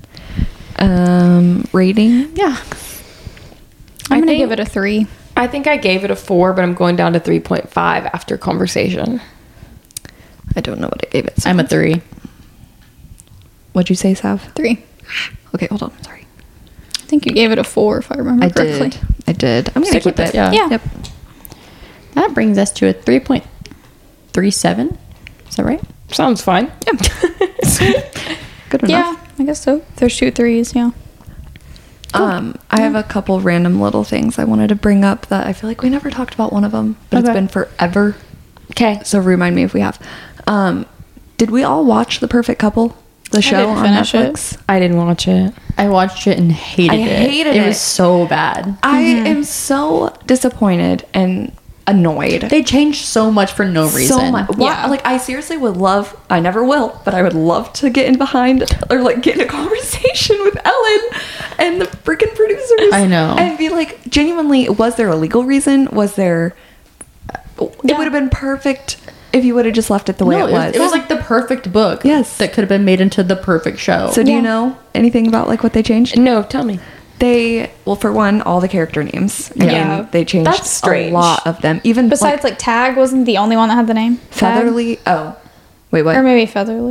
um rating. yeah. I'm I gonna think- give it a three. I think I gave it a four, but I'm going down to three point five after conversation. I don't know what I gave it. So I'm a three. What'd you say, Sav? Three. Okay, hold on. Sorry. I think you gave it a four if I remember I correctly. did. I did. I'm gonna Stick keep with it. it, yeah. Yeah. Yep. That brings us to a three point three seven. Is that right? Sounds fine. Good enough. Yeah, I guess so. There's two threes. Yeah. Um, I have a couple random little things I wanted to bring up that I feel like we never talked about one of them, but Okay. it's been forever. Okay. So remind me if we have. Um, did we all watch The Perfect Couple, the show didn't on finish it. Netflix? I didn't watch it. I watched it and hated I it. hated It it. was so bad. I am so disappointed and annoyed. They changed so much for no reason. So much. Why- Yeah. Like I seriously would love. I never will, but I would love to get in behind or like get in a conversation with Ellen and the freaking producers. I know. And be like, genuinely, was there a legal reason? Was there? It Yeah. would have been perfect if you would have just left it the way No, it was. It was like the perfect book. Yes. That could have been made into the perfect show. So do you Yeah. know anything about like what they changed? No, tell me. They well, for one, all the character names. I Yeah. mean, they changed That's strange. a lot of them. Even Besides, like, Tag wasn't the only one that had the name. Tag? Featherly. Oh, wait, what? Or maybe Featherly.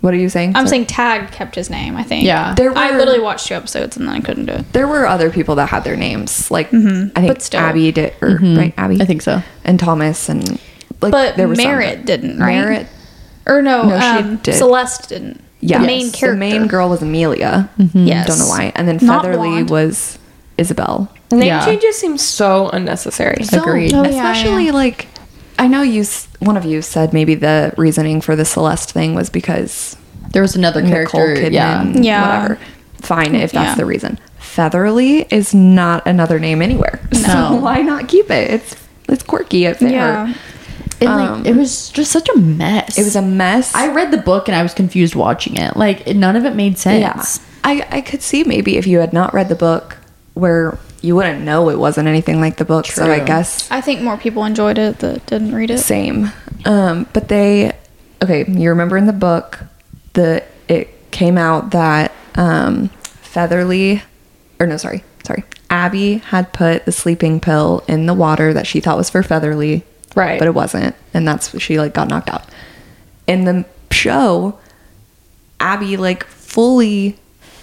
What are you saying? I'm Sorry. saying Tag kept his name, I think. Yeah. There were, I literally watched two episodes and then I couldn't do it. there were other people that had their names. Like, Mhm. I think But still. Abby did, or, right? Abby? I think so. And Thomas and, like, But there was some Merritt that- didn't, right? Merritt? Or no, No, she um, did. Celeste didn't. Yeah. The main Yes. character. The main girl was Amelia. Yes. Don't know why. And then Not Featherly blonde. was Isabel. Name Yeah. changes seem so unnecessary. So, Agreed. Oh, yeah, especially yeah. like, I know you, s- one of you said maybe the reasoning for the Celeste thing was because There was another Nicole character. Kidman, Yeah. Yeah. whatever. Fine, if that's Yeah. the reason. Featherly is not another name anywhere. So No. why not keep it? It's it's quirky. It fit Yeah. her. And like, Um, it was just such a mess. It was a mess. I read the book and I was confused watching it. Like, it, none of it made sense. yeah. I, I could see maybe if you had not read the book where you wouldn't know it wasn't anything like the book. So I True. guess I think more people enjoyed it that didn't read it. same. Um, but they, okay, you remember in the book, the it came out that um, Featherly, or no, sorry, sorry, Abby had put the sleeping pill in the water that she thought was for Featherly, Right. but it wasn't, and that's she like got knocked out. In the show, Abby like fully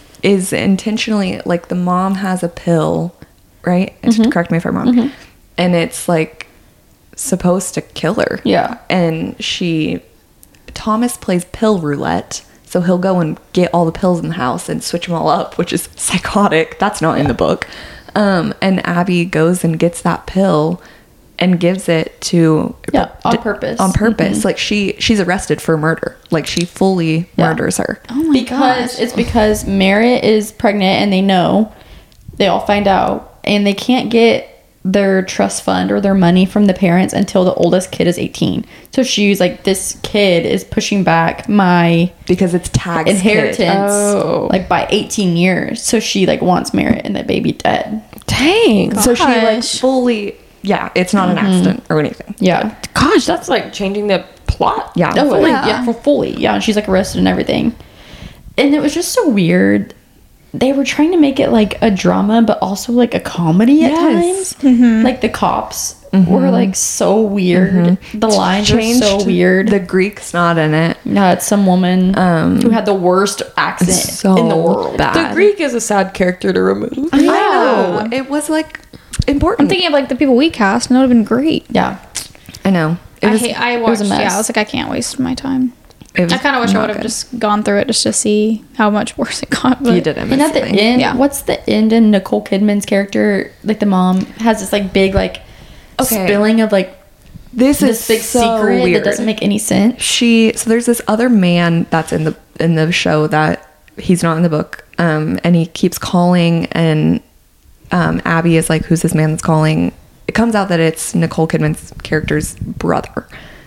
is intentionally like the mom has a pill, right? Correct me if I'm wrong, and it's like supposed to kill her. Yeah. And she, Thomas plays pill roulette. So he'll go and get all the pills in the house and switch them all up, which is psychotic. That's not in the book. Um, and Abby goes and gets that pill and gives it to Yeah, on purpose. On purpose, Mhm. like she she's arrested for murder. Like she fully Yeah. murders her. Oh my because gosh. it's because Merritt is pregnant and they know, they all find out, and they can't get their trust fund or their money from the parents until the oldest kid is eighteen. So she's like, this kid is pushing back my Because it's Tag's inheritance kid. Oh. like by eighteen years. So she like wants Merritt and the baby dead. Dang. So she like Gosh. fully, yeah, it's not an accident or anything. Yeah. Gosh, that's like changing the plot. Yeah. Oh, fully, Yeah. yeah, for fully. Yeah, and she's like arrested and everything. And it was just so weird. They were trying to make it like a drama, but also like a comedy at Yes. times. Like the cops were like so weird. The lines were so weird. The Greek's not in it. yeah, it's some woman Um, who had the worst accent so in the world. bad. The Greek is a sad character to remove. I know. It was like important. I'm thinking of like the people we cast, and that would have been great. Yeah. I know. It I was, hate. I was watched. a mess. Yeah, I was like, I can't waste my time. it was I kind of wish I not would have good. just gone through it just to see how much worse it got. But You didn't miss And at the anything. end, Yeah. what's the end in Nicole Kidman's character? Like the mom has this like big like Okay. spilling of like This, this is big so secret weird. that doesn't make any sense. She so there's this other man that's in the in the show that he's not in the book, um, and he keeps calling, and um, Abby is like, "Who's this man that's calling?" It comes out that it's Nicole Kidman's character's brother,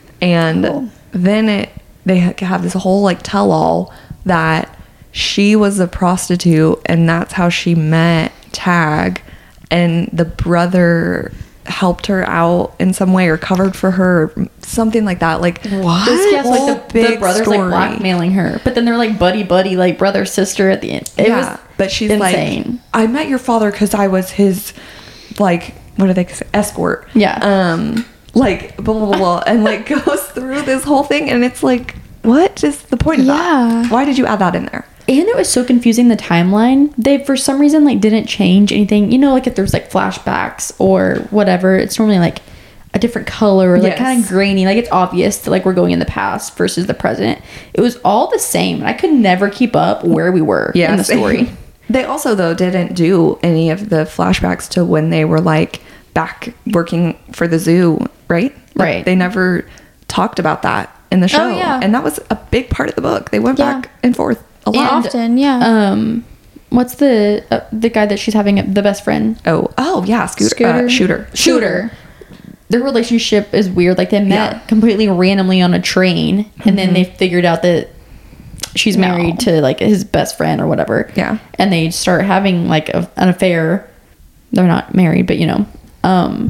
and Oh. then it they ha- have this whole like tell all that she was a prostitute, and that's how she met Tag, and the brother helped her out in some way or covered for her, or something like that. Like What? this Yeah, so whole like the, the big brother's story. like blackmailing her, but then they're like buddy buddy, like brother sister at the end. It yeah, was but she's insane. like, I met your father because I was his, like, what do they say, escort? Yeah. Um, like blah blah blah, blah and like goes through this whole thing, and it's like, what is the point of Yeah. that? Why did you add that in there? And it was so confusing, the timeline. They for some reason like didn't change anything. You know, like if there's like flashbacks or whatever, it's normally like a different color or like Yes. kind of grainy. Like it's obvious that like we're going in the past versus the present. It was all the same, and I could never keep up where we were in the story. They also though didn't do any of the flashbacks to when they were like back working for the zoo, right? Like, Right. They never talked about that in the show, yeah. and that was a big part of the book. They went Yeah. back and forth a lot. And, often, yeah. Um, what's the uh, the guy that she's having the best friend? Oh, oh yeah, scooter, Scooter. Uh, shooter, Shooter. Their relationship is weird. Like they met Yeah. completely randomly on a train, and then they figured out that she's No. married to like his best friend or whatever. Yeah. and they start having like a, an affair. They're not married, but you know, um,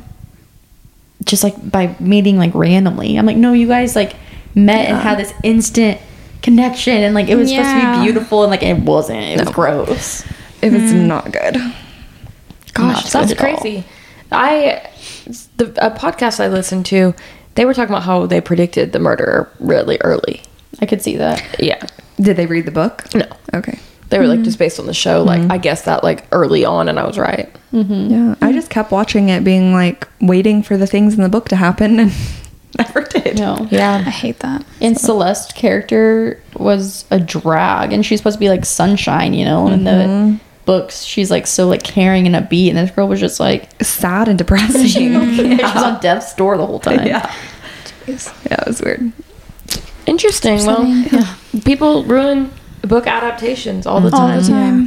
just like by meeting like randomly. I'm like, no, you guys like met and had this instant connection, and like it was supposed to Yeah. be beautiful, and like it wasn't. It was gross. It was not good. Not Gosh, that's good at all. crazy. I the a podcast I listened to, they were talking about how they predicted the murder really early. I could see that. Yeah, Did they read the book? No. Okay. They were like just based on the show. Like I guess that like early on, and I was right. Yeah. I just kept watching it, being like waiting for the things in the book to happen, and never did. No. I Yeah. hate that. And Celeste character was a drag, and she's supposed to be like sunshine, you know. And in the books, she's like so like caring and upbeat, and this girl was just like Sad and depressing. she was on death's door the whole time. Yeah. Yeah, it was weird. Interesting. Well, yeah. People ruin book adaptations all the All time. the time.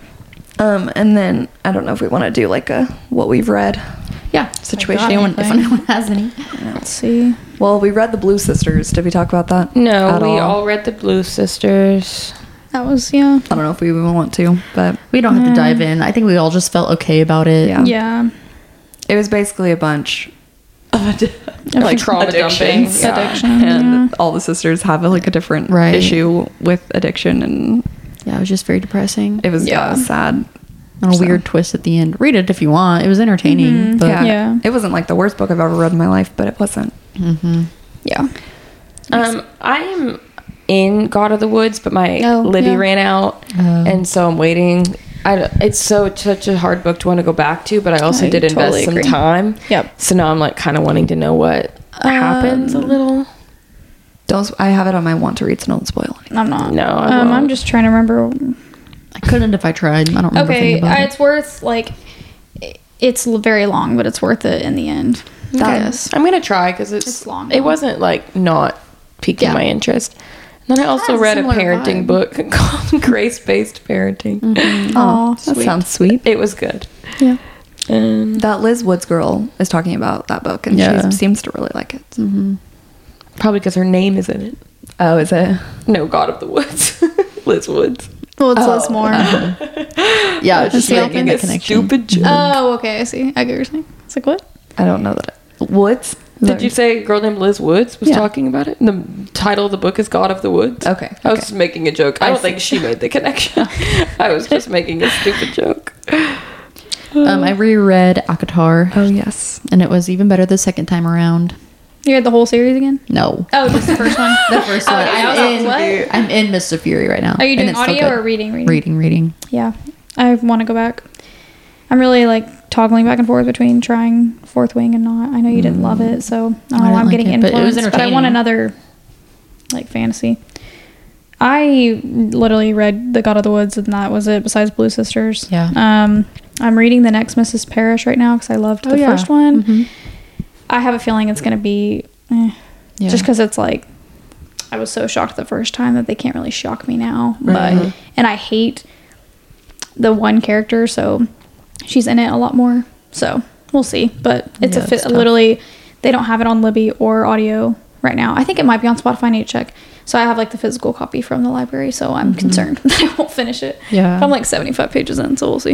Um, and then I don't know if we want to do like a what we've read Yeah. situation. got Anyone, if anything. anyone has any. Let's see. Well, we read the Blue Sisters. Did we talk about that? No, At we all? all read the Blue Sisters. That was, yeah. I don't know if we even want to, but We don't have to dive in. I think we all just felt okay about it. Yeah. Yeah. it was basically a bunch of ad- Like trauma dumping. addictions. Yeah. Addiction. And yeah. all the sisters have like a different Right. issue with addiction, and Yeah, it was just very depressing. it was yeah, Yeah. it was sad. And a So- weird twist at the end. Read it if you want. It was entertaining. But yeah. Yeah. It wasn't like the worst book I've ever read in my life, but it wasn't. Yeah. Um, I am in God of the Woods, but my Oh, Libby yeah. ran out, Oh. and so I'm waiting. I, don't- it's so such a hard book to want to go back to, but I also I did invest totally some agree. time. Yep. So now I'm like kind of wanting to know what happens a Um, little. Don't I have it on my want to read, so don't spoil anything. I'm not. No, I um, I'm won't. just trying to remember. I couldn't if I tried. I don't remember. Okay, thinking about uh, it. it's worth, like, i- it's l- very long, but it's worth it in the end. Yes. I'm gonna try because it's, It's long, It though. wasn't like not piquing Yeah. my interest. And then I also has a read a similar parenting vibe. book called Grace Based Parenting. Oh, that sounds sweet. It was good. yeah. And That Liz Woods girl is talking about that book, and Yeah. she seems to really like it. probably because her name is in it. Oh, is it? No, God of the Woods. Liz Woods. Well, it's Liz Moore. Yeah, it's just see, I making think a it's connection. Stupid joke. Oh, okay. I see. I get what you're saying. It's like, what? I don't know that. It, Woods? Did you say a girl named Liz Woods was Yeah. talking about it? And the title of the book is God of the Woods. Okay, I was okay. just making a joke. I don't think she made the connection. I was just making a stupid joke. Um, I reread Akatar, Oh yes. and it was even better the second time around. You read the whole series again? No, Oh, just the first one. the first one. Okay, I was I'm, like, in, what? I'm in Mist of Fury right now. Are you and doing it's so audio good. or reading? Reading. Reading, reading. Yeah. I want to go back. I'm really like toggling back and forth between trying Fourth Wing and not. I know you didn't love it, so I don't I know. didn't I'm like getting it, but it was influenced, but, I want entertaining. another like fantasy. I literally read The God of the Woods, and that was it. Besides Blue Sisters, Yeah. Um, I'm reading the next Missus Parrish right now because I loved Oh, the yeah. first one. Mhm. I have a feeling it's gonna be, eh, Yeah. just because it's like I was so shocked the first time that they can't really shock me now. Right. But and I hate the one character, so she's in it a lot more. So we'll see. But it's Yeah, a fit. it's tough. Literally, they don't have it on Libby or audio right now. I think it might be on Spotify. I need to check. So I have like the physical copy from the library. So I'm concerned that I won't finish it. Yeah. I'm like seventy-five pages in, so we'll see.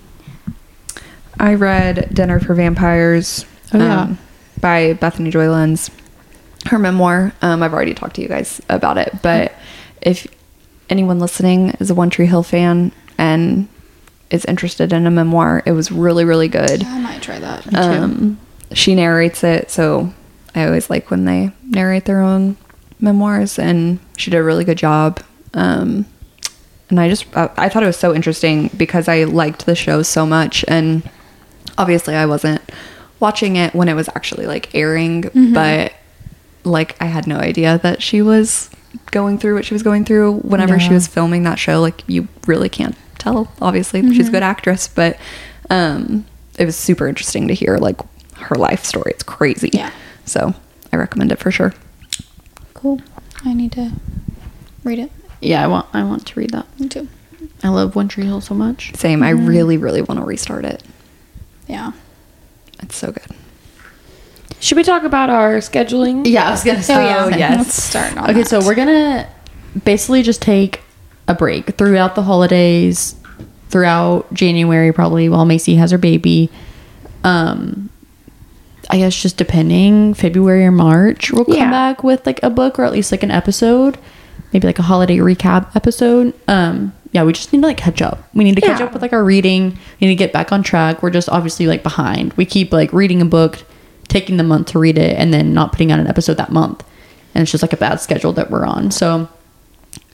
I read Dinner for Vampires. Oh, yeah. um, by Bethany Joy Lenz. Her memoir. Um, I've already talked to you guys about it, but if anyone listening is a One Tree Hill fan and is interested in a memoir, it was really, really good. I might try that. Um, she narrates it, so I always like when they narrate their own memoirs, and she did a really good job. Um, and I just I, I thought it was so interesting because I liked the show so much, and obviously I wasn't watching it when it was actually like airing, but like I had no idea that she was going through what she was going through whenever she Yeah. was filming that show. Like you really can't tell. Obviously, she's a good actress, but um, it was super interesting to hear like her life story. It's crazy. Yeah. So I recommend it for sure. Cool. I need to read it. Yeah, I want I want to read that. Me too. I love One Tree Hill so much. Same. I really, really want to restart it. Yeah. It's so good. Should we talk about our scheduling? Yeah, I was gonna say. Oh, yeah. yes. Let's start on Okay, that. so we're gonna basically just take a break throughout the holidays, throughout January probably while Macy has her baby. Um, I guess just depending, February or March, we'll come Yeah. back with like a book or at least like an episode, maybe like a holiday recap episode. Um, yeah, we just need to like catch up. We need to catch Yeah. up with like our reading. We need to get back on track. We're just obviously like behind. We keep like reading a book, taking the month to read it, and then not putting out an episode that month. And it's just like a bad schedule that we're on. So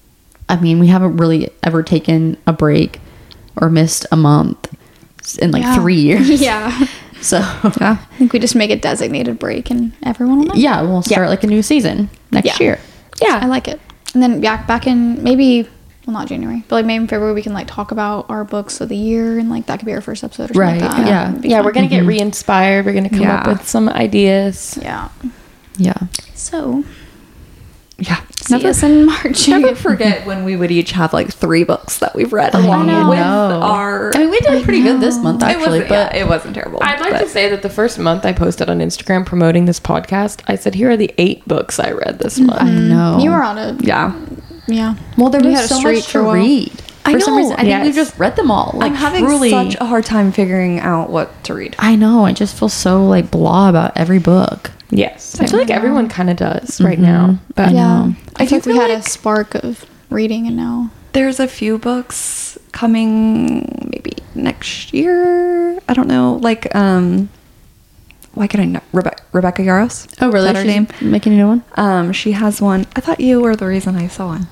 I mean, we haven't really ever taken a break or missed a month in like Yeah. three years. Yeah. So I think we just make a designated break and everyone will know. yeah, we'll start like a new season next Yeah. year. Yeah, I like it. And then back back in maybe, well, not January, but like maybe in February we can like talk about our books of the year, and like that could be our first episode or something Right, like that. yeah. It'd be Yeah, fun. we're gonna get re-inspired. We're gonna come up Yeah. with some ideas. Yeah. Yeah. So Yeah. see us in March. Never forget when we would each have like three books that we've read I along know. with know. our. I mean, we did pretty good this month, it actually, wasn't, but yeah, it wasn't terrible. I'd like but- to say that the first month I posted on Instagram promoting this podcast, I said, here are the eight books I read this month. I know. You were on a Yeah. yeah. well, there You was had a so streak much for to a while. read. I For some know, reason, I think yes. we've just read them all. Like, I'm having truly, such a hard time figuring out what to read. I know. I just feel so like blah about every book. Yes. I feel like everyone kind of does right Mhm. now. But Yeah. know. I, I think do we feel had a like- spark of reading, and now There's a few books coming maybe next year. I don't know. Like, um, why can I know? Rebe- Rebecca Yaros. Oh, really? Is that her She's name? making a new one? Um, she has one. I thought you were the reason I saw one.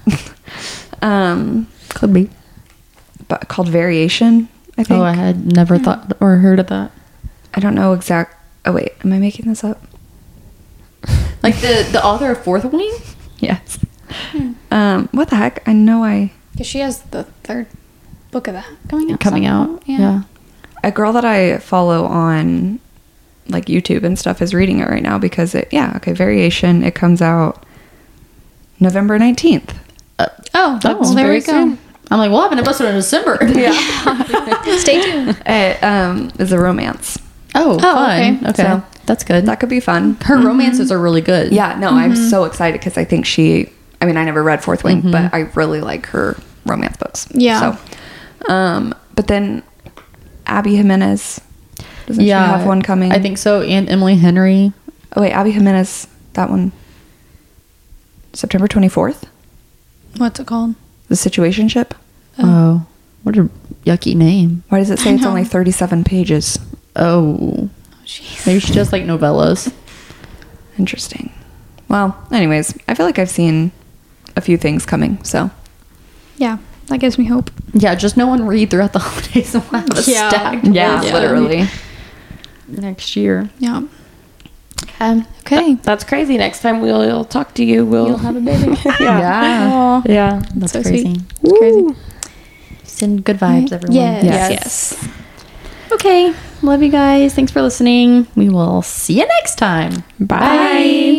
um, Could be. but called Variation, I think. Oh, I had never thought or heard of that. I don't know exact. Oh wait, am I making this up? Like the the author of Fourth Wing? Yes. Um, what the heck? I know I. because she has the third book of that coming out. Coming sometime. out. Yeah. A girl that I follow on like YouTube and stuff is reading it right now because it. Yeah. Okay. Variation. It comes out November nineteenth. Oh, That was well, there very we go. soon. I'm like, we'll have an episode in December. Yeah. Stay tuned. It um is a romance. Oh, fun. okay. Okay. So, That's good. That could be fun. Her romances are really good. Yeah. No, I'm so excited because I think she. I mean, I never read Fourth Wing, but I really like her romance books. Yeah. So, um, but then Abby Jimenez. Doesn't Yeah. she have one coming? I think so. And Emily Henry. Oh wait, Abby Jimenez. That one. September twenty-fourth. What's it called? The Situationship. Oh. What a yucky name. Why does it say I it's know. only thirty-seven pages? Oh. Jeez. Maybe she does like novellas. Interesting. Well, anyways, I feel like I've seen a few things coming. So Yeah, that gives me hope. Yeah, just no one read throughout the holidays and we'll have a Yeah. stacked yeah, list literally. next year. Yeah. Um, Okay. that's crazy. Next time we'll talk to you. We'll You'll have a baby. yeah. Yeah. Aw. Yeah. That's So crazy. sweet. It's crazy. Send good vibes, everyone. Yes. Yes. Yes. Okay. Love you guys. Thanks for listening. We will see you next time. Bye.